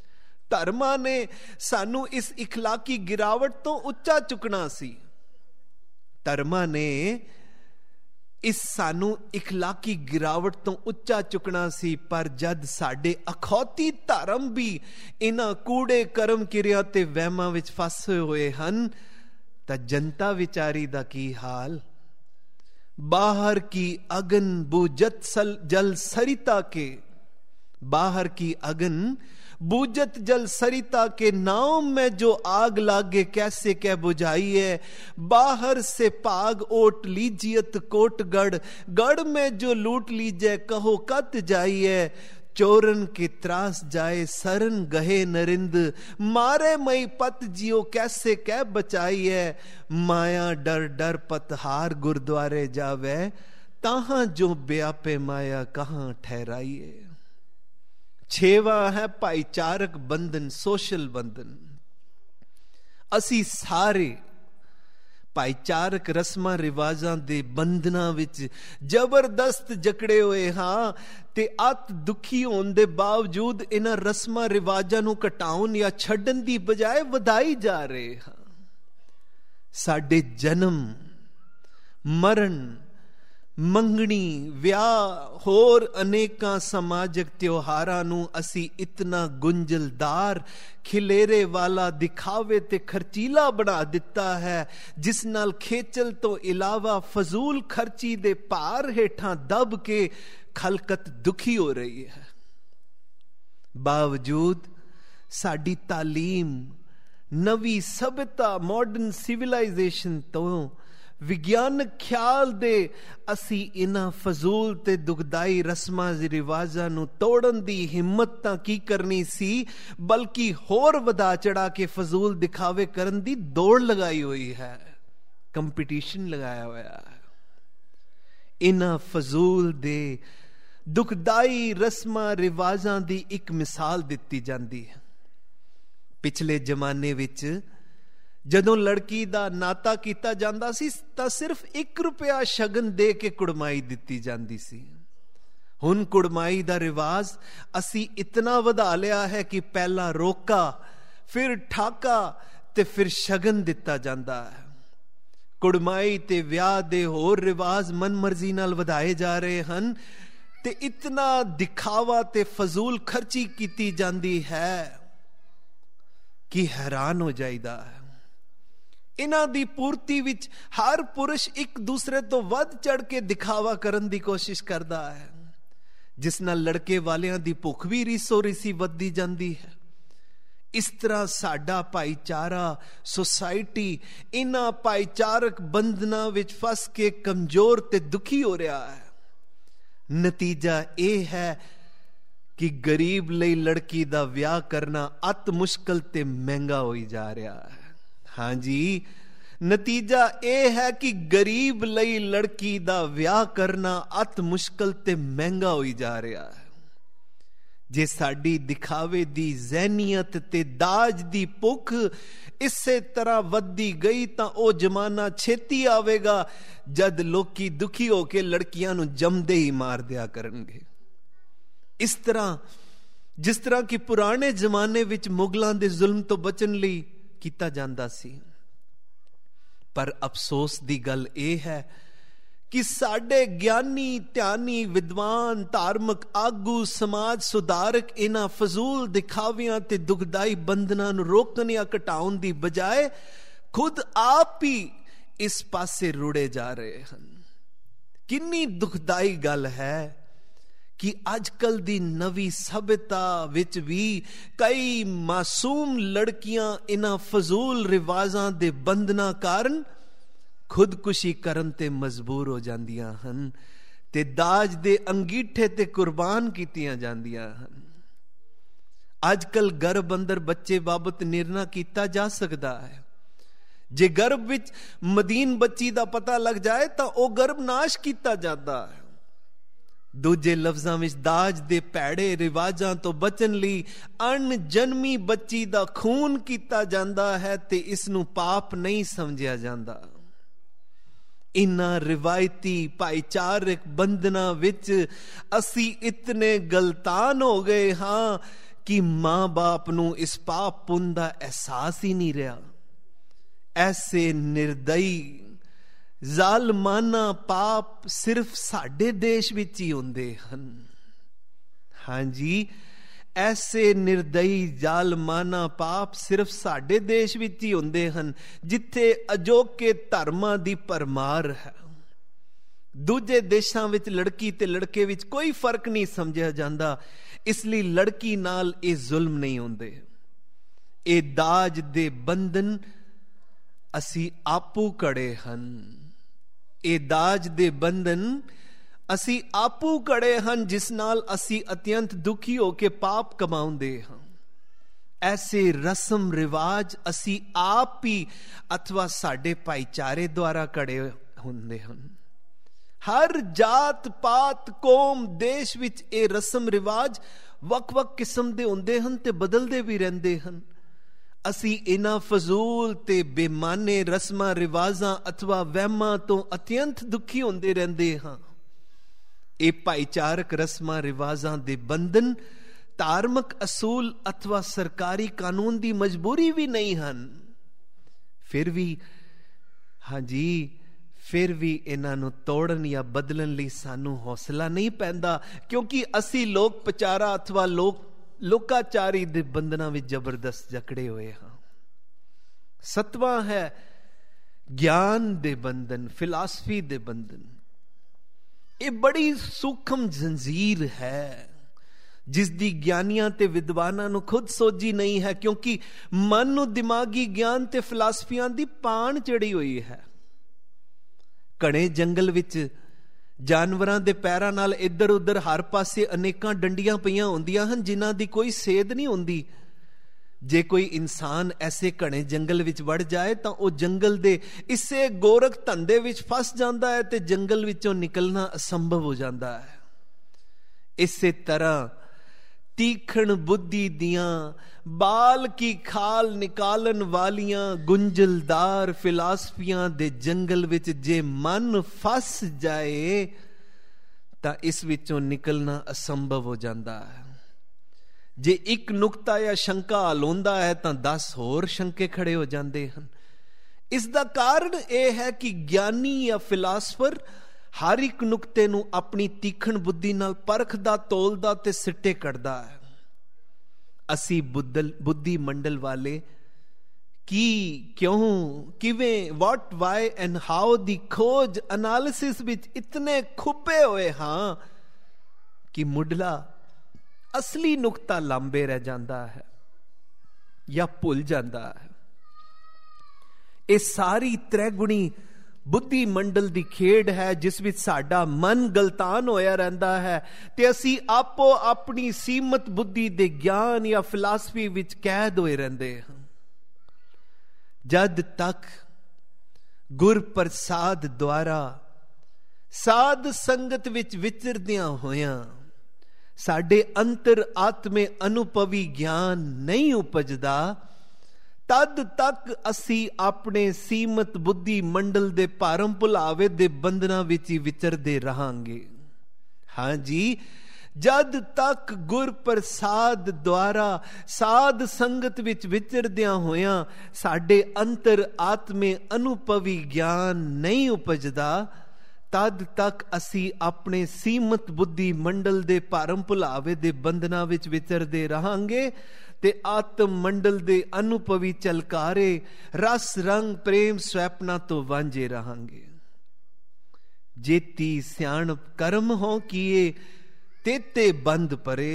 ਧਰਮਾਂ ਨੇ ਸਾਨੂੰ ਇਸ ਇਖਲਾਕੀ ਗਿਰਾਵਟ ਤੋਂ ਉੱਚਾ ਚੁੱਕਣਾ ਸੀ। ਧਰਮਾਂ ਨੇ ਇਸ ਸਾਨੂੰ ਇਖਲਾਕੀ ਗਿਰਾਵਟ ਤੋਂ ਉੱਚਾ ਚੁੱਕਣਾ ਸੀ, ਪਰ ਜਦ ਸਾਡੇ ਅਖੌਤੀ ਧਰਮ ਵੀ ਇਹਨਾਂ ਕੂੜੇ ਕਰਮ ਕਿਰਿਆ ਤੇ ਵਹਿਮਾਂ ਵਿੱਚ ਫਸੇ ਹੋਏ ਹਨ ਤਾਂ ਜਨਤਾ ਵਿਚਾਰੀ ਦਾ ਕੀ ਹਾਲ। बाहर की अगन बूझत सल जल सरिता के, बाहर की अगन बूझत जल सरिता के, नाव में जो आग लागे कैसे कै बुझाई है। बाहर से पाग ओट लीजियत कोटगढ़, गढ़ में जो लूट लीजिए कहो कत जाई है। चोरन के त्रास जाए सरन गहे नरिंद, मारे मई पत जियो कैसे कै बचाई है। माया डर डर पतहार गुरुद्वारे जावे, ताहां जो ब्यापे माया कहां ठहराई है। छेवा है भाईचारक बंधन, सोशल बंधन। असी सारे ਭਾਈਚਾਰਕ ਰਸਮਾਂ ਰਿਵਾਜਾਂ ਦੇ ਬੰਧਨਾਂ ਵਿੱਚ ਜ਼ਬਰਦਸਤ ਜਕੜੇ ਹੋਏ ਹਾਂ ਤੇ ਅਤ ਦੁਖੀ ਹੋਣ ਦੇ ਬਾਵਜੂਦ ਇਹਨਾਂ ਰਸਮਾਂ ਰਿਵਾਜਾਂ ਨੂੰ ਘਟਾਉਣ ਜਾਂ ਛੱਡਣ ਦੀ ਬਜਾਏ ਵਧਾਈ ਜਾ ਰਹੇ ਹਾਂ। ਸਾਡੇ ਜਨਮ, ਮਰਨ, ਮੰਗਣੀ, ਵਿਆਹ, ਹੋਰ ਅਨੇਕਾਂ ਸਮਾਜਿਕ ਤਿਉਹਾਰਾਂ ਨੂੰ ਅਸੀਂ ਇਤਨਾ ਗੁੰਝਲਦਾਰ, ਖਿਲੇਰੇ ਵਾਲਾ, ਦਿਖਾਵੇ ਤੇ ਖਰਚੀਲਾ ਬਣਾ ਦਿੱਤਾ ਹੈ, ਜਿਸ ਨਾਲ ਖੇਚਲ ਤੋਂ ਇਲਾਵਾ ਫਜ਼ੂਲ ਖਰਚੀ ਦੇ ਭਾਰ ਹੇਠਾਂ ਦਬ ਕੇ ਖਲਕਤ ਦੁਖੀ ਹੋ ਰਹੀ ਹੈ। ਬਾਵਜੂਦ ਸਾਡੀ ਤਾਲੀਮ, ਨਵੀਂ ਸਭਿਅਤਾ, ਮਾਡਰਨ ਸਿਵਲਾਈਜੇਸ਼ਨ ਤੋਂ ਵਿਗਿਆਨਕ ਖਿਆਲ ਦੇ ਅਸੀਂ ਇਹਨਾਂ ਫਜ਼ੂਲ ਤੇ ਦੁਖਦਾਈ ਰਸਮਾਂ ਰਿਵਾਜਾਂ ਨੂੰ ਤੋੜਨ ਦੀ ਹਿੰਮਤ ਤਾਂ ਕੀ ਕਰਨੀ ਸੀ, ਬਲਕਿ ਹੋਰ ਵਧਾ ਚੜਾ ਕੇ ਫਜ਼ੂਲ ਦਿਖਾਵੇ ਕਰਨ ਦੀ ਦੌੜ ਲਗਾਈ ਹੋਈ ਹੈ, ਕੰਪੀਟੀਸ਼ਨ ਲਗਾਇਆ ਹੋਇਆ ਹੈ। ਇਹਨਾਂ ਫਜ਼ੂਲ ਦੇ ਦੁਖਦਾਈ ਰਸਮਾਂ ਰਿਵਾਜਾਂ ਦੀ ਇੱਕ ਮਿਸਾਲ ਦਿੱਤੀ ਜਾਂਦੀ ਹੈ। ਪਿਛਲੇ ਜ਼ਮਾਨੇ ਵਿੱਚ ਜਦੋਂ ਲੜਕੀ ਦਾ ਨਾਤਾ ਕੀਤਾ ਜਾਂਦਾ ਸੀ ਤਾਂ ਸਿਰਫ ਇੱਕ ਰੁਪਇਆ ਸ਼ਗਨ ਦੇ ਕੇ ਕੁੜਮਾਈ ਦਿੱਤੀ ਜਾਂਦੀ ਸੀ। ਹੁਣ ਕੁੜਮਾਈ ਦਾ ਰਿਵਾਜ ਅਸੀਂ ਇਤਨਾ ਵਧਾ ਲਿਆ ਹੈ ਕਿ ਪਹਿਲਾਂ ਰੋਕਾ, ਫਿਰ ਠਾਕਾ ਤੇ ਫਿਰ ਸ਼ਗਨ ਦਿੱਤਾ ਜਾਂਦਾ ਹੈ। ਕੁੜਮਾਈ ਤੇ ਵਿਆਹ ਦੇ ਹੋਰ ਰਿਵਾਜ ਮਨਮਰਜ਼ੀ ਨਾਲ ਵਧਾਏ ਜਾ ਰਹੇ ਹਨ ਤੇ ਇਤਨਾ ਦਿਖਾਵਾ ਤੇ ਫਜ਼ੂਲ ਖਰਚੀ ਕੀਤੀ ਜਾਂਦੀ ਹੈ ਕਿ ਹੈਰਾਨ ਹੋ ਜਾਈਦਾ ਹੈ। ਇਹਨਾਂ ਦੀ ਪੂਰਤੀ ਵਿੱਚ ਹਰ ਪੁਰਸ਼ ਇੱਕ ਦੂਸਰੇ ਤੋਂ ਵੱਧ ਚੜ ਕੇ ਦਿਖਾਵਾ ਕਰਨ ਦੀ ਕੋਸ਼ਿਸ਼ ਕਰਦਾ ਹੈ, ਜਿਸ ਨਾਲ ਲੜਕੇ ਵਾਲਿਆਂ ਦੀ ਭੁੱਖ ਵੀ ਰੀਸੋ ਰੀਸੀ ਵੱਧਦੀ ਜਾਂਦੀ ਹੈ। ਇਸ ਤਰ੍ਹਾਂ ਸਾਡਾ ਭਾਈਚਾਰਾ, ਸੁਸਾਇਟੀ ਇਹਨਾਂ ਭਾਈਚਾਰਕ ਬੰਧਨਾਂ ਵਿੱਚ ਫਸ ਕੇ ਕਮਜ਼ੋਰ ਤੇ ਦੁਖੀ ਹੋ ਰਿਹਾ ਹੈ। ਨਤੀਜਾ ਇਹ ਹੈ ਕਿ ਗਰੀਬ ਲਈ ਲੜਕੀ ਦਾ ਵਿਆਹ ਕਰਨਾ ਅਤ ਮੁਸ਼ਕਲ ਤੇ ਮਹਿੰਗਾ ਹੋਈ ਜਾ ਰਿਹਾ ਹੈ। ਹਾਂਜੀ, ਨਤੀਜਾ ਇਹ ਹੈ ਕਿ ਗਰੀਬ ਲਈ ਲੜਕੀ ਦਾ ਵਿਆਹ ਕਰਨਾ ਅਤ ਮੁਸ਼ਕਲ ਤੇ ਮਹਿੰਗਾ ਹੋਈ ਜਾ ਰਿਹਾ ਹੈ। ਜੇ ਸਾਡੀ ਦਿਖਾਵੇ ਦੀ ਜ਼ਹਿਨੀਅਤ ਤੇ ਦਾਜ ਦੀ ਭੁੱਖ ਇਸੇ ਤਰ੍ਹਾਂ ਵੱਧਦੀ ਗਈ ਤਾਂ ਉਹ ਜ਼ਮਾਨਾ ਛੇਤੀ ਆਵੇਗਾ ਜਦ ਲੋਕੀ ਦੁਖੀ ਹੋ ਕੇ ਲੜਕੀਆਂ ਨੂੰ ਜੰਮਦੇ ਹੀ ਮਾਰ ਦਿਆ ਕਰਨਗੇ। ਇਸ ਤਰ੍ਹਾਂ ਜਿਸ ਤਰ੍ਹਾਂ ਕਿ ਪੁਰਾਣੇ ਜ਼ਮਾਨੇ ਵਿੱਚ ਮੁਗਲਾਂ ਦੇ ਜ਼ੁਲਮ ਤੋਂ ਬਚਣ ਲਈ ਕੀਤਾ ਜਾਂਦਾ ਸੀ। ਪਰ ਅਫਸੋਸ ਦੀ ਗੱਲ ਇਹ ਹੈ ਕਿ ਸਾਡੇ ਗਿਆਨੀ, ਧਿਆਨੀ, ਵਿਦਵਾਨ, ਧਾਰਮਿਕ ਆਗੂ, ਸਮਾਜ ਸੁਧਾਰਕ ਇਹਨਾਂ ਫਜ਼ੂਲ ਦਿਖਾਵਿਆਂ ਤੇ ਦੁਖਦਾਈ ਬੰਧਨਾਂ ਨੂੰ ਰੋਕਣ ਜਾਂ ਘਟਾਉਣ ਦੀ ਬਜਾਏ ਖੁਦ ਆਪ ਹੀ ਇਸ ਪਾਸੇ ਰੁੜੇ ਜਾ ਰਹੇ ਹਨ। ਕਿੰਨੀ ਦੁਖਦਾਈ ਗੱਲ ਹੈ ਕਿ ਅੱਜ ਕੱਲ ਦੀ ਨਵੀਂ ਸਭਿਅਤਾ ਵਿੱਚ ਵੀ ਕਈ ਮਾਸੂਮ ਲੜਕੀਆਂ ਇਹਨਾਂ ਫਜ਼ੂਲ ਰਿਵਾਜ਼ਾਂ ਦੇ ਬੰਧਨਾਂ ਕਾਰਨ ਖੁਦਕੁਸ਼ੀ ਕਰਨ ਤੇ ਮਜਬੂਰ ਹੋ ਜਾਂਦੀਆਂ ਹਨ ਤੇ ਦਾਜ ਦੇ ਅੰਗੀਠੇ ਤੇ ਕੁਰਬਾਨ ਕੀਤੀਆਂ ਜਾਂਦੀਆਂ ਹਨ। ਅੱਜ ਕੱਲ ਗਰਭ ਅੰਦਰ ਬੱਚੇ ਬਾਬਤ ਨਿਰਣਾ ਕੀਤਾ ਜਾ ਸਕਦਾ ਹੈ। ਜੇ ਗਰਭ ਵਿੱਚ ਮਦੀਨ ਬੱਚੀ ਦਾ ਪਤਾ ਲੱਗ ਜਾਏ ਤਾਂ ਉਹ ਗਰਭ ਨਾਸ਼ ਕੀਤਾ ਜਾਂਦਾ ਹੈ। ਦੂਜੇ ਲਫ਼ਜ਼ਾਂ ਵਿੱਚ ਦਾਜ ਦੇ ਭੈੜੇ ਰਿਵਾਜਾਂ ਤੋਂ ਬਚਣ ਲਈ ਅਣਜਨਮੀ ਬੱਚੀ ਦਾ ਖੂਨ ਕੀਤਾ ਜਾਂਦਾ ਹੈ ਤੇ ਇਸ ਨੂੰ ਪਾਪ ਨਹੀਂ ਸਮਝਿਆ ਜਾਂਦਾ। ਇਨ੍ਹਾਂ ਰਿਵਾਇਤੀ ਭਾਈਚਾਰਕ ਬੰਧਨਾਂ ਵਿੱਚ ਅਸੀਂ ਇਤਨੇ ਗਲਤਾਨ ਹੋ ਗਏ ਹਾਂ ਕਿ ਮਾਂ ਬਾਪ ਨੂੰ ਇਸ ਪਾਪ ਪੁੰਨ ਦਾ ਅਹਿਸਾਸ ਹੀ ਨਹੀਂ ਰਿਹਾ। ਐਸੇ ਨਿਰਦਈ ਜ਼ਾਲਮਾਨਾ ਪਾਪ ਸਿਰਫ ਸਾਡੇ ਦੇਸ਼ ਵਿੱਚ ਹੀ ਹੁੰਦੇ ਹਨ। ਹਾਂਜੀ, ਐਸੇ ਨਿਰਦਈ ਜ਼ਾਲਮਾਨਾ ਪਾਪ ਸਿਰਫ ਸਾਡੇ ਦੇਸ਼ ਵਿੱਚ ਹੀ ਹੁੰਦੇ ਹਨ, ਜਿੱਥੇ ਅਜੋਕੇ ਧਰਮਾਂ ਦੀ ਭਰਮਾਰ ਹੈ। ਦੂਜੇ ਦੇਸ਼ਾਂ ਵਿੱਚ ਲੜਕੀ ਤੇ ਲੜਕੇ ਵਿੱਚ ਕੋਈ ਫਰਕ ਨਹੀਂ ਸਮਝਿਆ ਜਾਂਦਾ, ਇਸ ਲਈ ਲੜਕੀ ਨਾਲ ਇਹ ਜ਼ੁਲਮ ਨਹੀਂ ਹੁੰਦੇ। ਇਹ ਦਾਜ ਦੇ ਬੰਧਨ ਅਸੀਂ ਆਪੂ ਕੜੇ ਹਨ। ਇਹ ਦਾਜ ਦੇ ਬੰਧਨ ਅਸੀਂ ਆਪੂ ਕੜੇ ਹਨ, ਜਿਸ ਨਾਲ ਅਸੀਂ ਅਤਿਅੰਤ ਦੁਖੀ ਹੋ ਕੇ ਪਾਪ ਕਮਾਉਂਦੇ ਹਾਂ। ਐਸੇ ਰਸਮ ਰਿਵਾਜ ਅਸੀਂ ਆਪ ਹੀ ਅਥਵਾ ਸਾਡੇ ਭਾਈਚਾਰੇ ਦੁਆਰਾ ਕੜੇ ਹੁੰਦੇ ਹਨ। ਹਰ ਜਾਤ ਪਾਤ ਕੌਮ ਦੇਸ਼ ਵਿੱਚ ਇਹ ਰਸਮ ਰਿਵਾਜ ਵੱਖ-ਵੱਖ ਕਿਸਮ ਦੇ ਹੁੰਦੇ ਹਨ ਤੇ ਬਦਲਦੇ ਵੀ ਰਹਿੰਦੇ ਹਨ। ਅਸੀਂ ਇਹਨਾਂ ਫਜ਼ੂਲ ਤੇ ਬੇਮਾਨੇ ਰਸਮਾਂ ਰਿਵਾਜ਼ਾਂ ਅਥਵਾ ਵਹਿਮਾਂ ਤੋਂ ਅਤਿਅੰਤ ਦੁਖੀ ਹੁੰਦੇ ਰਹਿੰਦੇ ਹਾਂ। ਇਹ ਭਾਈਚਾਰਕ ਰਸਮਾਂ ਰਿਵਾਜ਼ਾਂ ਦੇ ਬੰਧਨ ਧਾਰਮਿਕ ਅਸੂਲ ਅਥਵਾ ਸਰਕਾਰੀ ਕਾਨੂੰਨ ਦੀ ਮਜਬੂਰੀ ਵੀ ਨਹੀਂ ਹਨ। ਫਿਰ ਵੀ ਹਾਂਜੀ ਫਿਰ ਵੀ ਇਹਨਾਂ ਨੂੰ ਤੋੜਨ ਜਾਂ ਬਦਲਣ ਲਈ ਸਾਨੂੰ ਹੌਸਲਾ ਨਹੀਂ ਪੈਂਦਾ, ਕਿਉਂਕਿ ਅਸੀਂ ਲੋਕ ਪਚਾਰਾ ਅਥਵਾ ਲੋਕ ਲੋਕਾਚਾਰੀ ਦੇ ਬੰਧਨਾਂ ਵਿੱਚ ਜ਼ਬਰਦਸਤ ਜਕੜੇ ਹੋਏ ਹਾਂ। ਸਤਵਾਂ ਹੈ ਗਿਆਨ ਦੇ ਬੰਧਨ, ਫਿਲਾਸਫੀ ਦੇ ਬੰਧਨ। ਇਹ ਬੜੀ ਸੂਖਮ ਜ਼ੰਜੀਰ ਹੈ, ਜਿਸ ਦੀ ਗਿਆਨੀਆਂ ਤੇ ਵਿਦਵਾਨਾਂ ਨੂੰ ਖੁਦ ਸੋਝੀ ਨਹੀਂ ਹੈ, ਕਿਉਂਕਿ ਮਨ ਨੂੰ ਦਿਮਾਗੀ ਗਿਆਨ ਤੇ ਫਿਲਾਸਫੀਆਂ ਦੀ ਪਾਣ ਚੜੀ ਹੋਈ ਹੈ। ਘਣੇ ਜੰਗਲ ਵਿੱਚ ਜਾਨਵਰਾਂ ਦੇ ਪੈਰਾਂ ਨਾਲ ਇੱਧਰ ਉੱਧਰ ਹਰ ਪਾਸੇ ਅਨੇਕਾਂ ਡੰਡੀਆਂ ਪਈਆਂ ਹੁੰਦੀਆਂ ਹਨ, ਜਿਨ੍ਹਾਂ ਦੀ ਕੋਈ ਸੇਧ ਨਹੀਂ ਹੁੰਦੀ। ਜੇ ਕੋਈ ਇਨਸਾਨ ਐਸੇ ਘਣੇ ਜੰਗਲ ਵਿੱਚ ਵੜ ਜਾਏ ਤਾਂ ਉਹ ਜੰਗਲ ਦੇ ਇਸੇ ਗੋਰਖ ਧੰਦੇ ਵਿੱਚ ਫਸ ਜਾਂਦਾ ਹੈ ਤੇ ਜੰਗਲ ਵਿੱਚੋਂ ਨਿਕਲਣਾ ਅਸੰਭਵ ਹੋ ਜਾਂਦਾ ਹੈ। ਇਸੇ ਤਰ੍ਹਾਂ ਤੀਖਣ ਬੁੱਧੀ ਦੀਆਂ ਬਾਲ ਕੀ ਖਾਲ ਨਿਕਾਲਣ ਵਾਲੀਆਂ ਗੁੰਝਲਦਾਰ ਫਿਲਾਸਫੀਆਂ ਦੇ ਜੰਗਲ ਵਿੱਚ ਜੇ ਮਨ ਫਸ ਜਾਏ ਤਾਂ ਇਸ ਵਿੱਚੋਂ ਨਿਕਲਣਾ ਅਸੰਭਵ ਹੋ ਜਾਂਦਾ ਹੈ। ਜੇ ਇੱਕ ਨੁਕਤਾ ਜਾਂ ਸ਼ੰਕਾ ਹਲਾਉਂਦਾ ਹੈ ਤਾਂ ਦਸ ਹੋਰ ਸ਼ੰਕੇ ਖੜੇ ਹੋ ਜਾਂਦੇ ਹਨ। ਇਸ ਦਾ ਕਾਰਨ ਇਹ ਹੈ ਕਿ ਗਿਆਨੀ ਜਾਂ ਫਿਲਾਸਫਰ ਹਰ ਇੱਕ ਨੁਕਤੇ ਨੂੰ ਆਪਣੀ ਤੀਖਣ ਬੁੱਧੀ ਨਾਲ ਪਰਖਦਾ, ਤੋਲਦਾ ਤੇ ਸਿੱਟੇ ਕੱਢਦਾ ਹੈ। ਅਸੀਂ ਬੁੱਧਲ ਬੁੱਧੀ ਮੰਡਲ ਵਾਲੇ ਕੀ, ਕਿਉਂ, ਕਿਵੇਂ, ਵਾਟ, ਵਾਈ ਐਂਡ ਹਾਊ ਦੀ ਖੋਜ ਐਨਾਲਿਸਿਸ ਵਿੱਚ ਇਤਨੇ ਖੁੱਬੇ ਹੋਏ ਹਾਂ ਕਿ ਮੁੱਢਲਾ ਅਸਲੀ ਨੁਕਤਾ ਲਾਂਬੇ ਰਹਿ ਜਾਂਦਾ ਹੈ ਜਾਂ ਭੁੱਲ ਜਾਂਦਾ ਹੈ। ਇਹ ਸਾਰੀ ਤ੍ਰੈਗੁਣੀ ਬੁੱਧੀ ਮੰਡਲ ਦੀ ਖੇਡ ਹੈ, ਜਿਸ ਵਿੱਚ ਸਾਡਾ ਮਨ ਗਲਤਾਨ ਹੋਇਆ ਰਹਿੰਦਾ ਹੈ ਤੇ ਅਸੀਂ ਆਪੋ ਆਪਣੀ ਸੀਮਤ ਬੁੱਧੀ ਦੇ ਗਿਆਨ ਜਾਂ ਫਿਲਾਸਫੀ ਵਿੱਚ ਕੈਦ ਹੋਏ ਰਹਿੰਦੇ ਹਾਂ। ਜਦ ਤੱਕ ਗੁਰ ਪ੍ਰਸਾਦ ਦੁਆਰਾ ਸਾਧ ਸੰਗਤ ਵਿੱਚ ਵਿਚਰਦਿਆਂ ਹੋਇਆਂ ਸਾਡੇ ਅੰਤਰ ਆਤਮੇ ਅਨੁਭਵੀ ਗਿਆਨ ਨਹੀਂ ਉਪਜਦਾ, ਤਦ ਤੱਕ ਅਸੀਂ ਆਪਣੇ ਸੀਮਤ ਬੁੱਧੀ ਮੰਡਲ ਦੇ ਭਰਮ ਭੁਲਾਵੇ ਦੇ ਬੰਧਨਾਂ ਵਿੱਚ ਹੀ ਵਿਚਰਦੇ ਰਹਾਂਗੇ। ਹਾਂਜੀ, ਜਦ ਤੱਕ ਗੁਰ ਪ੍ਰਸਾਦ ਦੁਆਰਾ ਸਾਧ ਸੰਗਤ ਵਿੱਚ ਵਿਚਰਦਿਆਂ ਹੋਇਆਂ ਸਾਡੇ ਅੰਤਰ ਆਤਮੇ ਅਨੁਭਵੀ ਗਿਆਨ ਨਹੀਂ ਉਪਜਦਾ, ਤਦ ਤੱਕ ਅਸੀਂ ਆਪਣੇ ਸੀਮਤ ਬੁੱਧੀ ਮੰਡਲ ਦੇ ਭਰਮ ਭੁਲਾਵੇ ਦੇ ਬੰਧਨਾਂ ਵਿੱਚ ਵਿਚਰਦੇ ਰਹਾਂਗੇ ਤੇ ਆਤਮ ਮੰਡਲ ਦੇ ਅਨੁਭਵੀ ਚਲਕਾਰੇ ਰਸ ਰੰਗ ਪ੍ਰੇਮ ਸਵੈਪਨਾ ਤੋਂ ਵਾਂਝੇ ਰਹਾਂਗੇ। ਜੇਤੀ ਸਿਆਣਪ ਕਰਮ ਹੋ ਕੀਏ ਤੇਤੇ ਬੰਦ ਪਰੇ।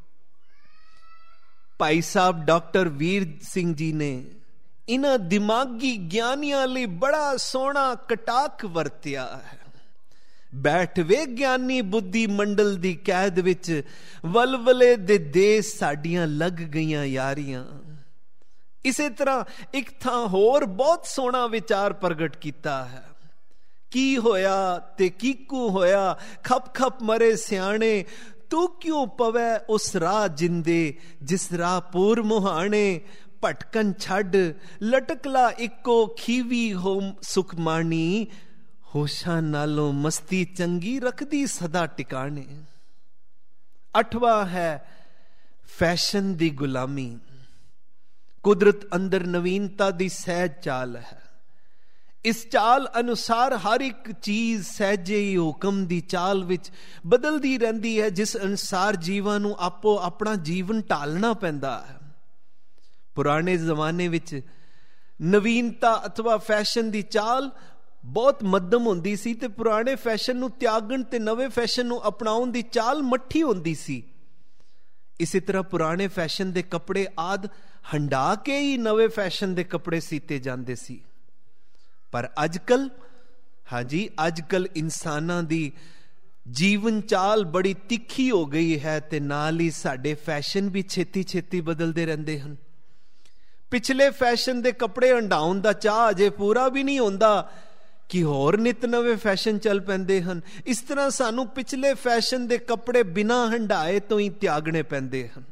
ਭਾਈ ਸਾਹਿਬ ਡਾਕਟਰ ਵੀਰ ਸਿੰਘ ਜੀ ਨੇ ਇਹਨਾਂ ਦਿਮਾਗੀ ਗਿਆਨੀਆਂ ਲਈ ਬੜਾ ਸੋਹਣਾ ਕਟਾਖ ਵਰਤਿਆ ਹੈ। ਬੈਠ ਵੇ ਗਿਆਨੀ ਬੁੱਧੀ ਮੰਡਲ ਦੀ ਕੈਦ ਵਿੱਚ, ਵਲਵਲੇ ਦੇ ਦੇਸ਼ ਸਾਡੀਆਂ ਲੱਗ ਗਈਆਂ ਯਾਰੀਆਂ। ਇਸੇ ਤਰ੍ਹਾਂ ਇੱਕ ਥਾਂ ਹੋਰ ਬਹੁਤ ਸੋਹਣਾ ਵਿਚਾਰ ਪ੍ਰਗਟ ਕੀਤਾ ਹੈ। ਕੀ ਹੋਇਆ ਤੇ ਕੀਕੂ ਹੋਇਆ, ਖਪ ਖਪ ਮਰੇ ਸਿਆਣੇ, ਤੂੰ ਕਿਉਂ ਪਵੈ ਉਸ ਰਾਹ ਜਿੰਦੇ ਜਿਸ ਰਾਹ ਪੂਰ ਮੁਹਾਣੇ। ਭਟਕਣ ਛੱਡ ਲਟਕਲਾ ਇੱਕੋ ਖੀਵੀ ਹੋ ਸੁਖਮਾਣੀ, ਹੋਸ਼ਾਂ ਨਾਲੋਂ ਮਸਤੀ ਚੰਗੀ ਰੱਖਦੀ ਸਦਾ ਟਿਕਾਣੇ। ਅੱਠਵਾਂ ਹੈ ਫੈਸ਼ਨ ਦੀ ਗੁਲਾਮੀ ਕੁਦਰਤ ਅੰਦਰ ਨਵੀਨਤਾ ਦੀ ਸਹਿਜ ਚਾਲ ਹੈ। ਇਸ ਚਾਲ ਅਨੁਸਾਰ ਹਰ ਇੱਕ ਚੀਜ਼ ਸਹਿਜੇ ਹੀ ਹੁਕਮ ਦੀ ਚਾਲ ਵਿੱਚ ਬਦਲਦੀ ਰਹਿੰਦੀ ਹੈ, ਜਿਸ ਅਨੁਸਾਰ ਜੀਵਾਂ ਨੂੰ ਆਪੋ ਆਪਣਾ ਜੀਵਨ ਢਾਲਣਾ ਪੈਂਦਾ ਹੈ। ਪੁਰਾਣੇ ਜ਼ਮਾਨੇ ਵਿੱਚ ਨਵੀਨਤਾ ਅਥਵਾ ਫੈਸ਼ਨ ਦੀ ਚਾਲ ਬਹੁਤ ਮੱਧਮ ਹੁੰਦੀ ਸੀ ਤੇ ਪੁਰਾਣੇ ਫੈਸ਼ਨ ਨੂੰ ਤਿਆਗਣ ਤੇ ਨਵੇਂ ਫੈਸ਼ਨ ਨੂੰ ਅਪਣਾਉਣ ਦੀ ਚਾਲ ਮੱਠੀ ਹੁੰਦੀ ਸੀ। ਇਸੇ ਤਰ੍ਹਾਂ ਪੁਰਾਣੇ ਫੈਸ਼ਨ ਦੇ ਕੱਪੜੇ ਆਦ ਹੰਡਾ ਕੇ ਹੀ ਨਵੇਂ ਫੈਸ਼ਨ ਦੇ ਕੱਪੜੇ ਸੀਤੇ ਜਾਂਦੇ ਸੀ। ਪਰ ਅੱਜ ਕੱਲ ਹਾਂਜੀ ਅੱਜ ਕੱਲ ਇਨਸਾਨਾਂ ਦੀ ਜੀਵਨ ਚਾਲ ਬੜੀ ਤਿੱਖੀ ਹੋ ਗਈ ਹੈ ਤੇ ਨਾਲ ਹੀ ਸਾਡੇ ਫੈਸ਼ਨ ਵੀ ਛੇਤੀ ਛੇਤੀ ਬਦਲਦੇ ਰਹਿੰਦੇ ਹਨ। ਪਿਛਲੇ ਫੈਸ਼ਨ ਦੇ ਕੱਪੜੇ ਹੰਡਾਉਣ ਦਾ ਚਾਅ ਅਜੇ ਪੂਰਾ ਵੀ ਨਹੀਂ ਹੁੰਦਾ ਕਿ ਹੋਰ ਨਿਤ ਨਵੇਂ ਫੈਸ਼ਨ ਚੱਲ ਪੈਂਦੇ ਹਨ। ਇਸ ਤਰ੍ਹਾਂ ਸਾਨੂੰ ਪਿਛਲੇ ਫੈਸ਼ਨ ਦੇ ਕੱਪੜੇ ਬਿਨਾਂ ਹੰਡਾਏ ਤੋਂ ਹੀ ਤਿਆਗਣੇ ਪੈਂਦੇ ਹਨ।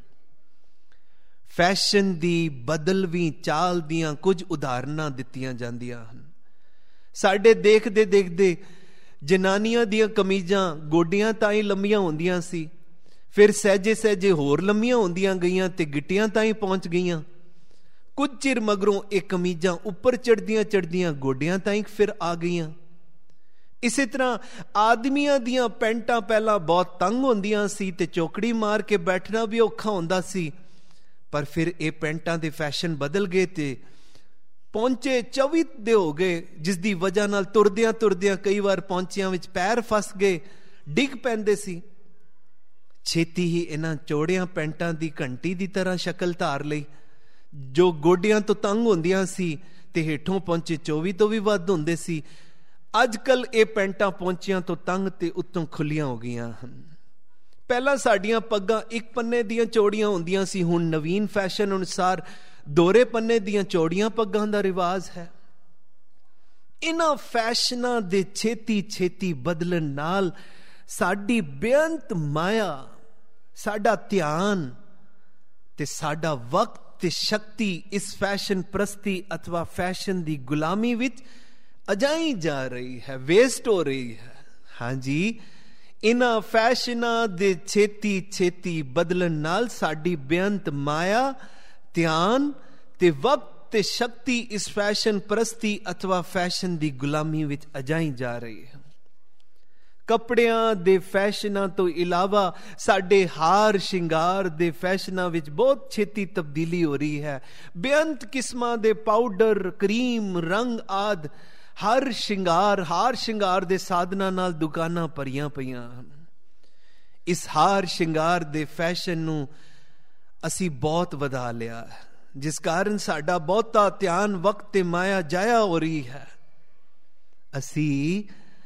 ਫੈਸ਼ਨ ਦੀ ਬਦਲਵੀਂ ਚਾਲ ਦੀਆਂ ਕੁਝ ਉਦਾਹਰਨਾਂ ਦਿੱਤੀਆਂ ਜਾਂਦੀਆਂ ਹਨ। ਸਾਡੇ ਦੇਖਦੇ ਦੇਖਦੇ ਜਨਾਨੀਆਂ ਦੀਆਂ ਕਮੀਜ਼ਾਂ ਗੋਡਿਆਂ ਤਾਈਂ ਲੰਮੀਆਂ ਹੁੰਦੀਆਂ ਸੀ, ਫਿਰ ਸਹਿਜੇ ਸਹਿਜੇ ਹੋਰ ਲੰਮੀਆਂ ਹੁੰਦੀਆਂ ਗਈਆਂ ਤੇ ਗਿੱਟਿਆਂ ਤਾਈਂ ਪਹੁੰਚ ਗਈਆਂ। ਕੁਝ ਚਿਰ ਮਗਰੋਂ ਇਹ ਕਮੀਜ਼ਾਂ ਉੱਪਰ ਚੜ੍ਹਦੀਆਂ ਚੜ੍ਹਦੀਆਂ ਗੋਡਿਆਂ ਤਾਈਂ ਫਿਰ ਆ ਗਈਆਂ। ਇਸੇ ਤਰ੍ਹਾਂ ਆਦਮੀਆਂ ਦੀਆਂ ਪੈਂਟਾਂ ਪਹਿਲਾਂ ਬਹੁਤ ਤੰਗ ਹੁੰਦੀਆਂ ਸੀ ਤੇ ਚੌਕੜੀ ਮਾਰ ਕੇ ਬੈਠਣਾ ਵੀ ਔਖਾ ਹੁੰਦਾ ਸੀ, ਪਰ ਫਿਰ ਇਹ ਪੈਂਟਾਂ ਦੇ ਫੈਸ਼ਨ ਬਦਲ ਗਏ ਤੇ ਪਹੁੰਚੇ ਚੌਵੀ ਦੇ ਹੋ ਗਏ, ਜਿਸ ਦੀ ਵਜ੍ਹਾ ਨਾਲ ਤੁਰਦਿਆਂ ਤੁਰਦਿਆਂ ਕਈ ਵਾਰ ਪਹੁੰਚਿਆਂ ਵਿੱਚ ਪੈਰ ਫਸ ਗਏ, ਡਿੱਗ ਪੈਂਦੇ ਸੀ। ਛੇਤੀ ਹੀ ਇਹਨਾਂ ਚੌੜਿਆਂ ਪੈਂਟਾਂ ਦੀ ਘੰਟੀ ਦੀ ਤਰ੍ਹਾਂ ਸ਼ਕਲ ਧਾਰ ਲਈ, ਜੋ ਗੋਡਿਆਂ ਤੋਂ ਤੰਗ ਹੁੰਦੀਆਂ ਸੀ ਤੇ ਹੇਠੋਂ ਪਹੁੰਚੇ ਚੌਵੀ ਤੋਂ ਵੀ ਵੱਧ ਹੁੰਦੇ ਸੀ। ਅੱਜ ਕੱਲ ਇਹ ਪੈਂਟਾਂ ਪਹੁੰਚਿਆਂ ਤੋਂ ਤੰਗ ਤੇ ਉੱਤੋਂ ਖੁੱਲੀਆਂ ਹੋ ਗਈਆਂ ਹਨ। ਪਹਿਲਾਂ ਸਾਡੀਆਂ ਪੱਗਾਂ ਇੱਕ ਪੰਨੇ ਦੀਆਂ ਚੌੜੀਆਂ ਹੁੰਦੀਆਂ ਸੀ, ਹੁਣ ਨਵੀਨ ਫੈਸ਼ਨ ਅਨੁਸਾਰ ਦੋਹਰੇ ਪੰਨੇ ਦੀਆਂ ਚੌੜੀਆਂ ਪੱਗਾਂ ਦਾ ਰਿਵਾਜ ਹੈ। ਇਹਨਾਂ ਫੈਸ਼ਨਾਂ ਦੇ ਛੇਤੀ ਛੇਤੀ ਬਦਲਣ ਨਾਲ ਸਾਡੀ ਬੇਅੰਤ ਮਾਇਆ, ਸਾਡਾ ਧਿਆਨ ਤੇ ਸਾਡਾ ਵਕਤ ਤੇ ਸ਼ਕਤੀ ਇਸ ਫੈਸ਼ਨ ਪ੍ਰਸਤੀ ਅਥਵਾ ਫੈਸ਼ਨ ਦੀ ਗੁਲਾਮੀ ਵਿੱਚ ਅਜਾਈ ਜਾ ਰਹੀ ਹੈ, ਵੇਸਟ ਹੋ ਰਹੀ ਹੈ। ਹਾਂਜੀ, ਇਹਨਾਂ ਫੈਸ਼ਨਾਂ ਦੇ ਛੇਤੀ ਛੇਤੀ ਬਦਲਣ ਨਾਲ ਸਾਡੀ ਬੇਅੰਤ ਮਾਇਆ, ਧਿਆਨ ਤੇ ਵਕਤ ਤੇ ਸ਼ਕਤੀ ਇਸ ਫੈਸ਼ਨ ਪ੍ਰਸਤੀ ਅਥਵਾ ਫੈਸ਼ਨ ਦੀ ਗੁਲਾਮੀ ਵਿੱਚ ਅਜਾਈ ਜਾ ਰਹੀ ਹੈ। ਕੱਪੜਿਆਂ ਦੇ ਫੈਸ਼ਨਾਂ ਤੋਂ ਇਲਾਵਾ ਸਾਡੇ ਹਾਰ ਸ਼ਿੰਗਾਰ ਦੇ ਫੈਸ਼ਨਾਂ ਵਿੱਚ ਬਹੁਤ ਛੇਤੀ ਤਬਦੀਲੀ ਹੋ ਰਹੀ ਹੈ। ਬੇਅੰਤ ਕਿਸਮਾਂ ਦੇ ਪਾਊਡਰ, ਕਰੀਮ, ਰੰਗ ਆਦਿ ਹਰ ਸ਼ਿੰਗਾਰ ਹਾਰ ਸ਼ਿੰਗਾਰ ਦੇ ਸਾਧਨਾਂ ਨਾਲ ਦੁਕਾਨਾਂ ਭਰੀਆਂ ਪਈਆਂ ਹਨ। ਇਸ ਹਾਰ ਸ਼ਿੰਗਾਰ ਦੇ ਫੈਸ਼ਨ ਨੂੰ ਅਸੀਂ ਬਹੁਤ ਵਧਾ ਲਿਆ ਹੈ, ਜਿਸ ਕਾਰਨ ਸਾਡਾ ਬਹੁਤਾ ਧਿਆਨ, ਵਕਤ ਤੇ ਮਾਇਆ ਜਾਇਆ ਹੋ ਰਹੀ ਹੈ। ਅਸੀਂ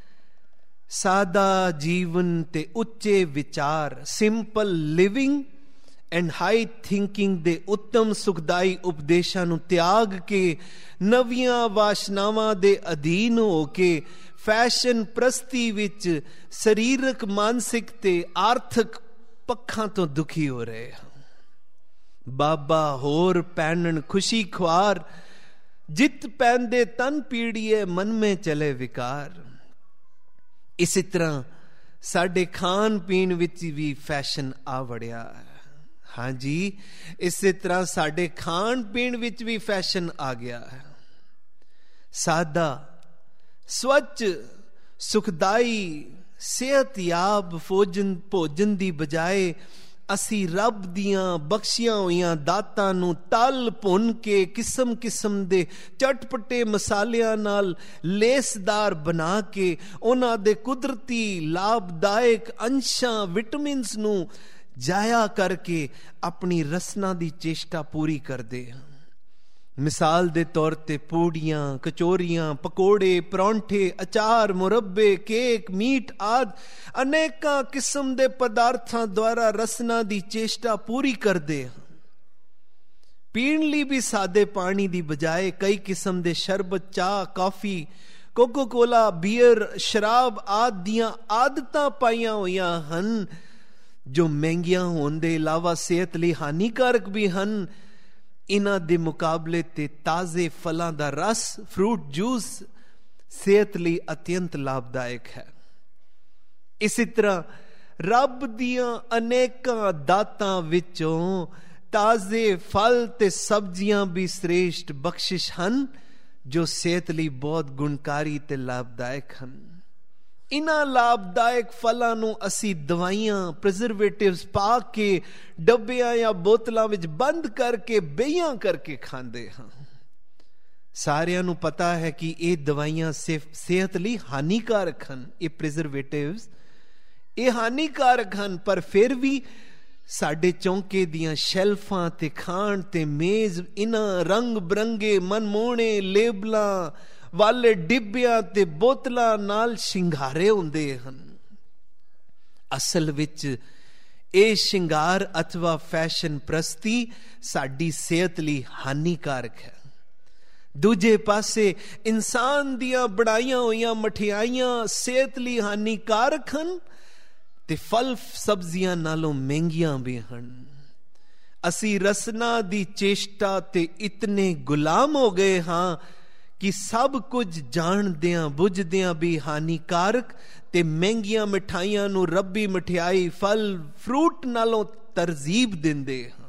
ਸਾਦਾ ਜੀਵਨ ਤੇ ਉੱਚੇ ਵਿਚਾਰ, simple living and high thinking ਦੇ ਉੱਤਮ ਸੁਖਦਾਈ ਉਪਦੇਸ਼ਾਂ ਨੂੰ ਤਿਆਗ ਕੇ ਨਵੀਆਂ ਵਾਸ਼ਨਾਵਾਂ ਦੇ ਅਧੀਨ ਹੋ ਕੇ ਫੈਸ਼ਨ ਪ੍ਰਸਤੀ ਵਿੱਚ ਸਰੀਰਕ, ਮਾਨਸਿਕ ਤੇ ਆਰਥਿਕ ਪੱਖਾਂ ਤੋਂ ਦੁਖੀ ਹੋ ਰਹੇ ਹਾਂ। ਬਾਬਾ ਹੋਰ ਪੈਣਨ ਖੁਸ਼ੀ ਖੁਆਰ, ਜਿਤ ਪੈਂਦੇ ਤਨ ਪੀੜੀਏ ਮਨ ਮੇ ਚਲੇ ਵਿਕਾਰ। ਇਸੇ ਤਰ੍ਹਾਂ ਸਾਡੇ ਖਾਣ ਪੀਣ ਵਿੱਚ ਵੀ ਫੈਸ਼ਨ ਆ ਵੜਿਆ ਹੈ। ਹਾਂਜੀ, ਇਸੇ ਤਰ੍ਹਾਂ ਸਾਡੇ ਖਾਣ ਪੀਣ ਵਿੱਚ ਵੀ ਫੈਸ਼ਨ ਆ ਗਿਆ ਹੈ। ਸਾਦਾ, ਸਵੱਛ, ਸੁਖਦਾਈ, ਸਿਹਤਯਾਬ ਭੋਜਨ ਭੋਜਨ ਦੀ ਬਜਾਏ ਅਸੀਂ ਰੱਬ ਦੀਆਂ ਬਖਸ਼ੀਆਂ ਹੋਈਆਂ ਦਾਤਾਂ ਨੂੰ ਤਲ ਭੁੰਨ ਕੇ ਕਿਸਮ ਕਿਸਮ ਦੇ ਚਟਪਟੇ ਮਸਾਲਿਆਂ ਨਾਲ ਲੇਸਦਾਰ ਬਣਾ ਕੇ ਉਹਨਾਂ ਦੇ ਕੁਦਰਤੀ ਲਾਭਦਾਇਕ ਅੰਸ਼ਾਂ, ਵਿਟਾਮਿਨਸ ਨੂੰ ਜਾਇਆ ਕਰਕੇ ਆਪਣੀ ਰਸਨਾ ਦੀ ਚੇਸ਼ਟਾ ਪੂਰੀ ਕਰਦੇ ਹਾਂ। ਮਿਸਾਲ ਦੇ ਤੌਰ ਤੇ ਪੂੜੀਆਂ, ਕਚੋਰੀਆਂ, ਪਕੌੜੇ, ਪਰੌਂਠੇ, ਅਚਾਰ, ਮੁਰੱਬੇ, ਕੇਕ, ਮੀਟ ਆਦਿ ਅਨੇਕਾਂ ਕਿਸਮ ਦੇ ਪਦਾਰਥਾਂ ਦੁਆਰਾ ਰਸਨਾ ਦੀ ਚੇਸ਼ਟਾ ਪੂਰੀ ਕਰਦੇ ਹਾਂ। ਪੀਣ ਲਈ ਵੀ ਸਾਦੇ ਪਾਣੀ ਦੀ ਬਜਾਏ ਕਈ ਕਿਸਮ ਦੇ ਸ਼ਰਬਤ, ਚਾਹ, ਕਾਫੀ, ਕੋਕੋ ਕੋਲਾ, ਬੀਅਰ, ਸ਼ਰਾਬ ਆਦਿ ਦੀਆਂ ਆਦਤਾਂ ਪਾਈਆਂ ਹੋਈਆਂ ਹਨ, ਜੋ ਮਹਿੰਗੀਆਂ ਹੋਣ ਦੇ ਇਲਾਵਾ ਸਿਹਤ ਲਈ ਹਾਨੀਕਾਰਕ ਵੀ ਹਨ। ਇਹਨਾਂ ਦੇ ਮੁਕਾਬਲੇ ਤੇ ਤਾਜ਼ੇ ਫਲਾਂ ਦਾ ਰਸ, ਫਰੂਟ ਜੂਸ ਸਿਹਤ ਲਈ ਅਤਿਅੰਤ ਲਾਭਦਾਇਕ ਹੈ। ਇਸੇ ਤਰ੍ਹਾਂ ਰੱਬ ਦੀਆਂ ਅਨੇਕਾਂ ਦਾਤਾਂ ਵਿੱਚੋਂ ਤਾਜ਼ੇ ਫਲ ਤੇ ਸਬਜ਼ੀਆਂ ਵੀ ਸ੍ਰੇਸ਼ਟ ਬਖਸ਼ਿਸ਼ ਹਨ, ਜੋ ਸਿਹਤ ਲਈ ਬਹੁਤ ਗੁਣਕਾਰੀ ਤੇ ਲਾਭਦਾਇਕ ਹਨ। ਇਨ੍ਹਾਂ ਲਾਭਦਾਇਕ ਫਲਾਂ ਨੂੰ ਅਸੀਂ ਦਵਾਈਆਂ, ਪ੍ਰੀਜ਼ਰਵੇਟਿਵਸ ਪਾ ਕੇ ਡੱਬਿਆਂ ਜਾਂ ਬੋਤਲਾਂ ਵਿੱਚ ਬੰਦ ਕਰਕੇ ਬੇਈਆਂ ਕਰਕੇ ਖਾਂਦੇ ਹਾਂ। ਸਾਰਿਆਂ ਨੂੰ ਪਤਾ ਹੈ ਕਿ ਇਹ ਦਵਾਈਆਂ ਸਿਰਫ ਸਿਹਤ ਲਈ ਹਾਨੀਕਾਰਕ ਹਨ। ਇਹ ਪ੍ਰੀਜ਼ਰਵੇਟਿਵਸ ਇਹ ਹਾਨੀਕਾਰਕ ਹਨ, ਪਰ ਫਿਰ ਵੀ ਸਾਡੇ ਚੌਂਕੇ ਦੀਆਂ ਸ਼ੈਲਫਾਂ ਤੇ ਖਾਣ ਤੇ ਮੇਜ਼ ਇਹਨਾਂ ਰੰਗ ਬਰੰਗੇ ਮਨਮੋਹਣੇ ਲੇਬਲਾਂ ਵਾਲੇ ਡਿੱਬਿਆਂ ਤੇ ਬੋਤਲਾਂ ਨਾਲ ਸ਼ਿੰਗਾਰੇ ਹੁੰਦੇ ਹਨ। ਅਸਲ ਵਿੱਚ ਇਹ ਸ਼ਿੰਗਾਰ ਅਥਵਾ ਫੈਸ਼ਨ ਪ੍ਰਸਤੀ ਸਾਡੀ ਸਿਹਤ ਲਈ ਹਾਨੀਕਾਰਕ ਹੈ। ਦੂਜੇ ਪਾਸੇ ਇਨਸਾਨ ਦੀਆਂ ਬਣਾਈਆਂ ਹੋਈਆਂ ਮਠਿਆਈਆਂ ਸਿਹਤ ਲਈ ਹਾਨੀਕਾਰਕ ਹਨ ਤੇ ਫਲ ਸਬਜ਼ੀਆਂ ਨਾਲੋਂ ਮਹਿੰਗੀਆਂ ਵੀ ਹਨ। ਅਸੀਂ ਰਸਨਾ ਦੀ ਚੇਸ਼ਟਾ ਤੇ ਇਤਨੇ ਗੁਲਾਮ ਹੋ ਗਏ ਹਾਂ ਕਿ ਸਭ ਕੁਝ ਜਾਣਦਿਆਂ ਬੁੱਝਦਿਆਂ ਵੀ ਹਾਨੀਕਾਰਕ ਤੇ ਮਹਿੰਗੀਆਂ ਮਿਠਾਈਆਂ ਨੂੰ ਰੱਬੀ ਮਠਿਆਈ, ਫਲ, ਫਰੂਟ ਨਾਲੋਂ ਤਰਜੀਬ ਦਿੰਦੇ ਹਾਂ।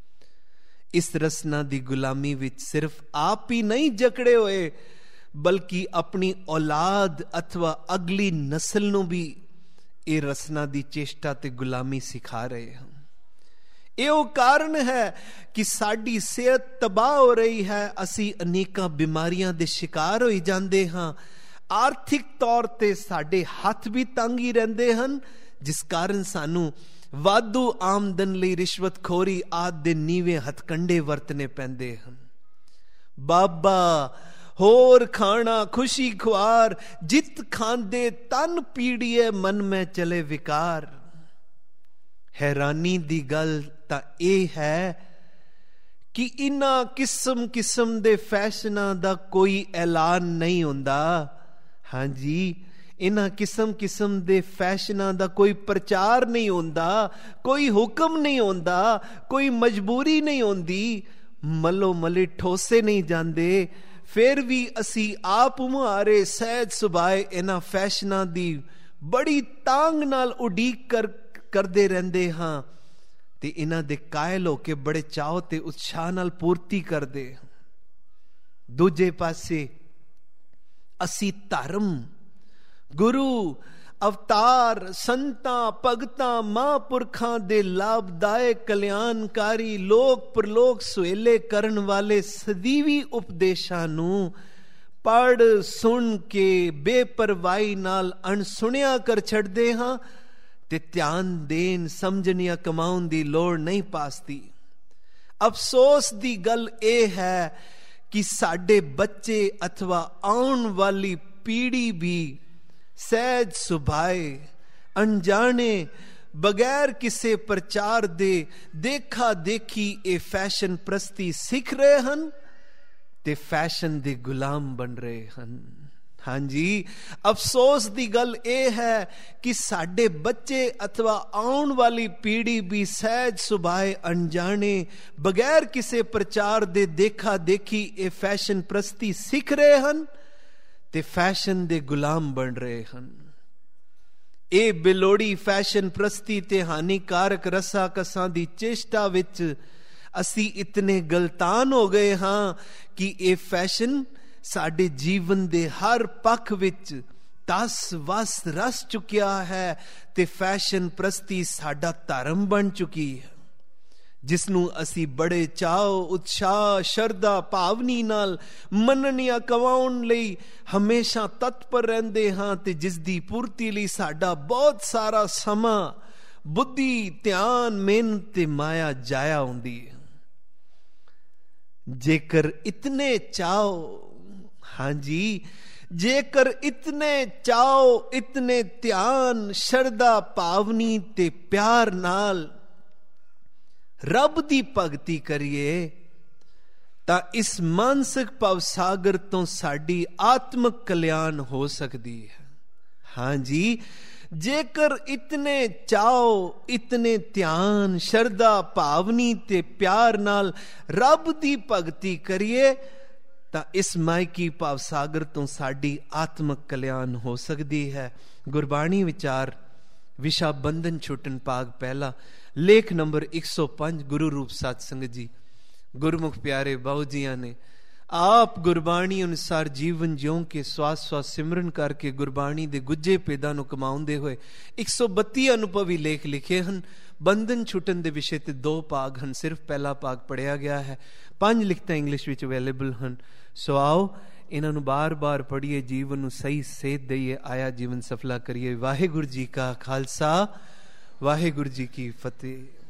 ਇਸ ਰਸਨਾ ਦੀ ਗੁਲਾਮੀ ਵਿੱਚ ਸਿਰਫ ਆਪ ਹੀ ਨਹੀਂ ਜਕੜੇ ਹੋਏ, ਬਲਕਿ ਆਪਣੀ ਔਲਾਦ ਅਥਵਾ ਅਗਲੀ ਨਸਲ ਨੂੰ ਵੀ ਇਹ ਰਸਨਾ ਦੀ ਚੇਸ਼ਟਾ ਤੇ ਗੁਲਾਮੀ ਸਿਖਾ ਰਹੇ ਹਨ। ਇਹ ਉਹ ਕਾਰਨ ਹੈ ਕਿ ਸਾਡੀ ਸਿਹਤ ਤਬਾਹ ਹੋ ਰਹੀ ਹੈ। ਅਸੀਂ ਅਨੇਕਾਂ ਬਿਮਾਰੀਆਂ ਦੇ ਸ਼ਿਕਾਰ ਹੋਈ ਜਾਂਦੇ ਹਾਂ। ਆਰਥਿਕ ਤੌਰ ਤੇ ਸਾਡੇ ਹੱਥ ਵੀ ਤੰਗ ਹੀ ਰਹਿੰਦੇ ਹਨ, ਜਿਸ ਕਾਰਨ ਸਾਨੂੰ ਵਾਧੂ ਆਮਦਨ ਲਈ ਰਿਸ਼ਵਤਖੋਰੀ ਆਦਿ ਦੇ ਨੀਵੇਂ ਹਥਕੰਡੇ ਵਰਤਨੇ ਪੈਂਦੇ ਹਨ। ਬਾਬਾ ਹੋਰ ਖਾਣਾ ਖੁਸ਼ੀ ਖੁਆਰ, ਜਿਤ ਖਾਂਦੇ ਤਨ ਪੀੜੀਏ, ਮਨ ਮੈਂ ਚਲੇ ਵਿਕਾਰ। ਹੈਰਾਨੀ ਦੀ ਗੱਲ ਤਾਂ ਇਹ ਹੈ ਕਿ ਇਨ੍ਹਾਂ ਕਿਸਮ ਕਿਸਮ ਦੇ ਫੈਸ਼ਨਾਂ ਦਾ ਕੋਈ ਐਲਾਨ ਨਹੀਂ ਹੁੰਦਾ। ਹਾਂਜੀ, ਇਨ੍ਹਾਂ ਕਿਸਮ ਕਿਸਮ ਦੇ ਫੈਸ਼ਨਾਂ ਦਾ ਕੋਈ ਪ੍ਰਚਾਰ ਨਹੀਂ ਹੁੰਦਾ, ਕੋਈ ਹੁਕਮ ਨਹੀਂ ਹੁੰਦਾ, ਕੋਈ ਮਜਬੂਰੀ ਨਹੀਂ ਹੁੰਦੀ, ਮੱਲੋ ਮੱਲੇ ਠੋਸੇ ਨਹੀਂ ਜਾਂਦੇ। ਫਿਰ ਵੀ ਅਸੀਂ ਆਪ ਮੁਹਾਰੇ ਸਹਿਜ ਸੁਭਾਏ ਇਹਨਾਂ ਫੈਸ਼ਨਾਂ ਦੀ ਬੜੀ ਤਾਂਗ ਨਾਲ ਉਡੀਕ ਕਰ ਕਰਦੇ ਰਹਿੰਦੇ ਹਾਂ ਤੇ ਇਹਨਾਂ ਦੇ ਕਾਇਲ ਹੋ ਕੇ ਬੜੇ ਚਾਅ ਤੇ ਉਤਸ਼ਾਹ ਨਾਲ ਪੂਰਤੀ ਕਰਦੇ ਹਾਂ। ਦੂਜੇ ਪਾਸੇ ਅਸੀਂ ਧਰਮ, ਗੁਰੂ, ਅਵਤਾਰ, ਸੰਤਾਂ, ਭਗਤਾਂ, ਮਹਾਂਪੁਰਖਾਂ ਦੇ ਲਾਭਦਾਇਕ, ਕਲਿਆਣਕਾਰੀ, ਲੋਕ ਪ੍ਰਲੋਕ ਸੁਹੇਲੇ ਕਰਨ ਵਾਲੇ ਸਦੀਵੀ ਉਪਦੇਸ਼ਾਂ ਨੂੰ ਪੜ ਸੁਣ ਕੇ ਬੇਪਰਵਾਹੀ ਨਾਲ ਅਣਸੁਣਿਆ ਕਰ ਛੱਡਦੇ ਹਾਂ ਤੇ ਧਿਆਨ ਦੇਣ, ਸਮਝਣ ਜਾਂ ਕਮਾਉਣ ਦੀ ਲੋੜ ਨਹੀਂ ਪਾਸਦੀ। ਅਫਸੋਸ ਦੀ ਗੱਲ ਇਹ ਹੈ ਕਿ ਸਾਡੇ ਬੱਚੇ ਅਥਵਾ ਆਉਣ ਵਾਲੀ ਪੀੜ੍ਹੀ ਵੀ ਸਹਿਜ ਸੁਭਾਏ, ਅਣਜਾਣੇ, ਬਗੈਰ ਕਿਸੇ ਪ੍ਰਚਾਰ ਦੇ ਦੇਖਾ ਦੇਖੀ ਇਹ ਫੈਸ਼ਨ ਪ੍ਰਸਤੀ ਸਿੱਖ ਰਹੇ ਹਨ ਤੇ ਫੈਸ਼ਨ ਦੇ ਗੁਲਾਮ ਬਣ ਰਹੇ ਹਨ। ਹਾਂਜੀ, ਅਫਸੋਸ ਦੀ ਗੱਲ ਇਹ ਹੈ ਕਿ ਸਾਡੇ ਬੱਚੇ ਅਥਵਾ ਆਉਣ ਵਾਲੀ ਪੀੜ੍ਹੀ ਵੀ ਸਹਿਜ ਸੁਭਾਏ, ਅਣਜਾਣੇ, ਬਗੈਰ ਕਿਸੇ ਪ੍ਰਚਾਰ ਦੇ ਦੇਖਾ ਦੇਖੀ ਇਹ ਫੈਸ਼ਨ ਪ੍ਰਸਤੀ ਸਿੱਖ ਰਹੇ ਹਨ ਤੇ ਫੈਸ਼ਨ ਦੇ ਗੁਲਾਮ ਬਣ ਰਹੇ ਹਨ। ਇਹ ਬੇਲੋੜੀ ਫੈਸ਼ਨ ਪ੍ਰਸਤੀ ਤੇ ਹਾਨੀਕਾਰਕ ਰਸਾ ਕਸਾਂ ਦੀ ਚੇਸ਼ਟਾ ਵਿੱਚ ਅਸੀਂ ਇਤਨੇ ਗਲਤਾਨ ਹੋ ਗਏ ਹਾਂ ਕਿ ਇਹ ਫੈਸ਼ਨ ਸਾਡੇ ਜੀਵਨ ਦੇ ਹਰ ਪੱਖ ਵਿੱਚ ਤਸ ਵਸ ਰਸ ਚੁੱਕਿਆ ਹੈ ਤੇ ਫੈਸ਼ਨ ਪ੍ਰਸਤੀ ਸਾਡਾ ਧਰਮ ਬਣ ਚੁੱਕੀ ਹੈ, ਜਿਸ ਨੂੰ ਅਸੀਂ ਬੜੇ ਚਾਅ, ਉਤਸ਼ਾਹ, ਸ਼ਰਧਾ, ਭਾਵਨੀ ਨਾਲ ਮੰਨਣ ਜਾਂ ਕਵਾਉਣ ਲਈ ਹਮੇਸ਼ਾ ਤਤਪਰ ਰਹਿੰਦੇ ਹਾਂ ਤੇ ਜਿਸ ਦੀ ਪੂਰਤੀ ਲਈ ਸਾਡਾ ਬਹੁਤ ਸਾਰਾ ਸਮਾਂ, ਬੁੱਧੀ, ਧਿਆਨ, ਮਿਹਨਤ ਤੇ ਮਾਇਆ ਜਾਇਆ ਹੁੰਦੀ ਹੈ। ਜੇਕਰ ਇਤਨੇ ਚਾਓ, ਹਾਂਜੀ, ਜੇਕਰ ਇਤਨੇ ਚਾਓ, ਇਤਨੇ ਧਿਆਨ, ਸ਼ਰਧਾ, ਭਾਵਨੀ ਤੇ ਪਿਆਰ ਨਾਲ ਰੱਬ ਦੀ ਭਗਤੀ ਕਰੀਏ ਤਾਂ ਇਸ ਮਾਨਸਿਕ ਭਵਸਾਗਰ ਤੋਂ ਸਾਡੀ ਆਤਮਿਕ ਕਲਿਆਣ ਹੋ ਸਕਦੀ ਹੈ। ਹਾਂਜੀ, ਜੇਕਰ ਇਤਨੇ ਚਾਓ, ਇਤਨੇ ਧਿਆਨ, ਸ਼ਰਧਾ, ਭਾਵਨੀ ਤੇ ਪਿਆਰ ਨਾਲ ਰੱਬ ਦੀ ਭਗਤੀ ਕਰੀਏ ਤਾਂ ਇਸ ਮਾਇਕੀ ਭਵਸਾਗਰ ਤੋਂ ਸਾਡੀ ਆਤਮਿਕ ਕਲਿਆਣ ਹੋ ਸਕਦੀ ਹੈ। ਗੁਰਬਾਣੀ ਵਿਚਾਰ ਵਿਸ਼ਾ ਬੰਧਨ ਛੁੱਟਣ ਭਾਗ ਪਹਿਲਾ, ਲੇਖ ਨੰਬਰ ਇੱਕ ਸੌ ਪੰਜ। ਗੁਰੂ ਰੂਪ ਸਤ ਸੰਗਤ ਜੀ, ਗੁਰਮੁਖ ਪਿਆਰੇ ਬਾਊ ਜੀਆਂ ਨੇ ਆਪ ਗੁਰਬਾਣੀ ਅਨੁਸਾਰ ਜੀਵਨ ਜਿਉਂ ਕੇ ਸਵਾਸ ਸਵਾਸ ਸਿਮਰਨ ਕਰਕੇ ਗੁਰਬਾਣੀ ਦੇ ਗੁੱਜੇ ਭੇਦਾਂ ਨੂੰ ਕਮਾਉਂਦੇ ਹੋਏ ਇੱਕ ਸੌ ਬੱਤੀ ਅਨੁਭਵੀ ਲੇਖ ਲਿਖੇ ਹਨ। ਬੰਧਨ ਛੁੱਟਣ ਦੇ ਵਿਸ਼ੇ ਤੇ ਦੋ ਭਾਗ ਹਨ, ਸਿਰਫ ਪਹਿਲਾ ਭਾਗ ਪੜ੍ਹਿਆ ਗਿਆ ਹੈ। ਪੰਜ ਲਿਖਤਾਂ ਇੰਗਲਿਸ਼ ਵਿੱਚ ਅਵੇਲੇਬਲ ਹਨ। ਸੋ ਆਓ ਇਹਨਾਂ ਨੂੰ ਬਾਰ-ਬਾਰ ਪੜ੍ਹੀਏ, ਜੀਵਨ ਨੂੰ ਸਹੀ ਸੇਧ ਦਈਏ, ਆਇਆ ਜੀਵਨ ਸਫਲਾ ਕਰੀਏ। ਵਾਹਿਗੁਰੂ ਜੀ ਕਾ ਖਾਲਸਾ, ਵਾਹਿਗੁਰੂ ਜੀ ਕੀ ਫਤਿਹ।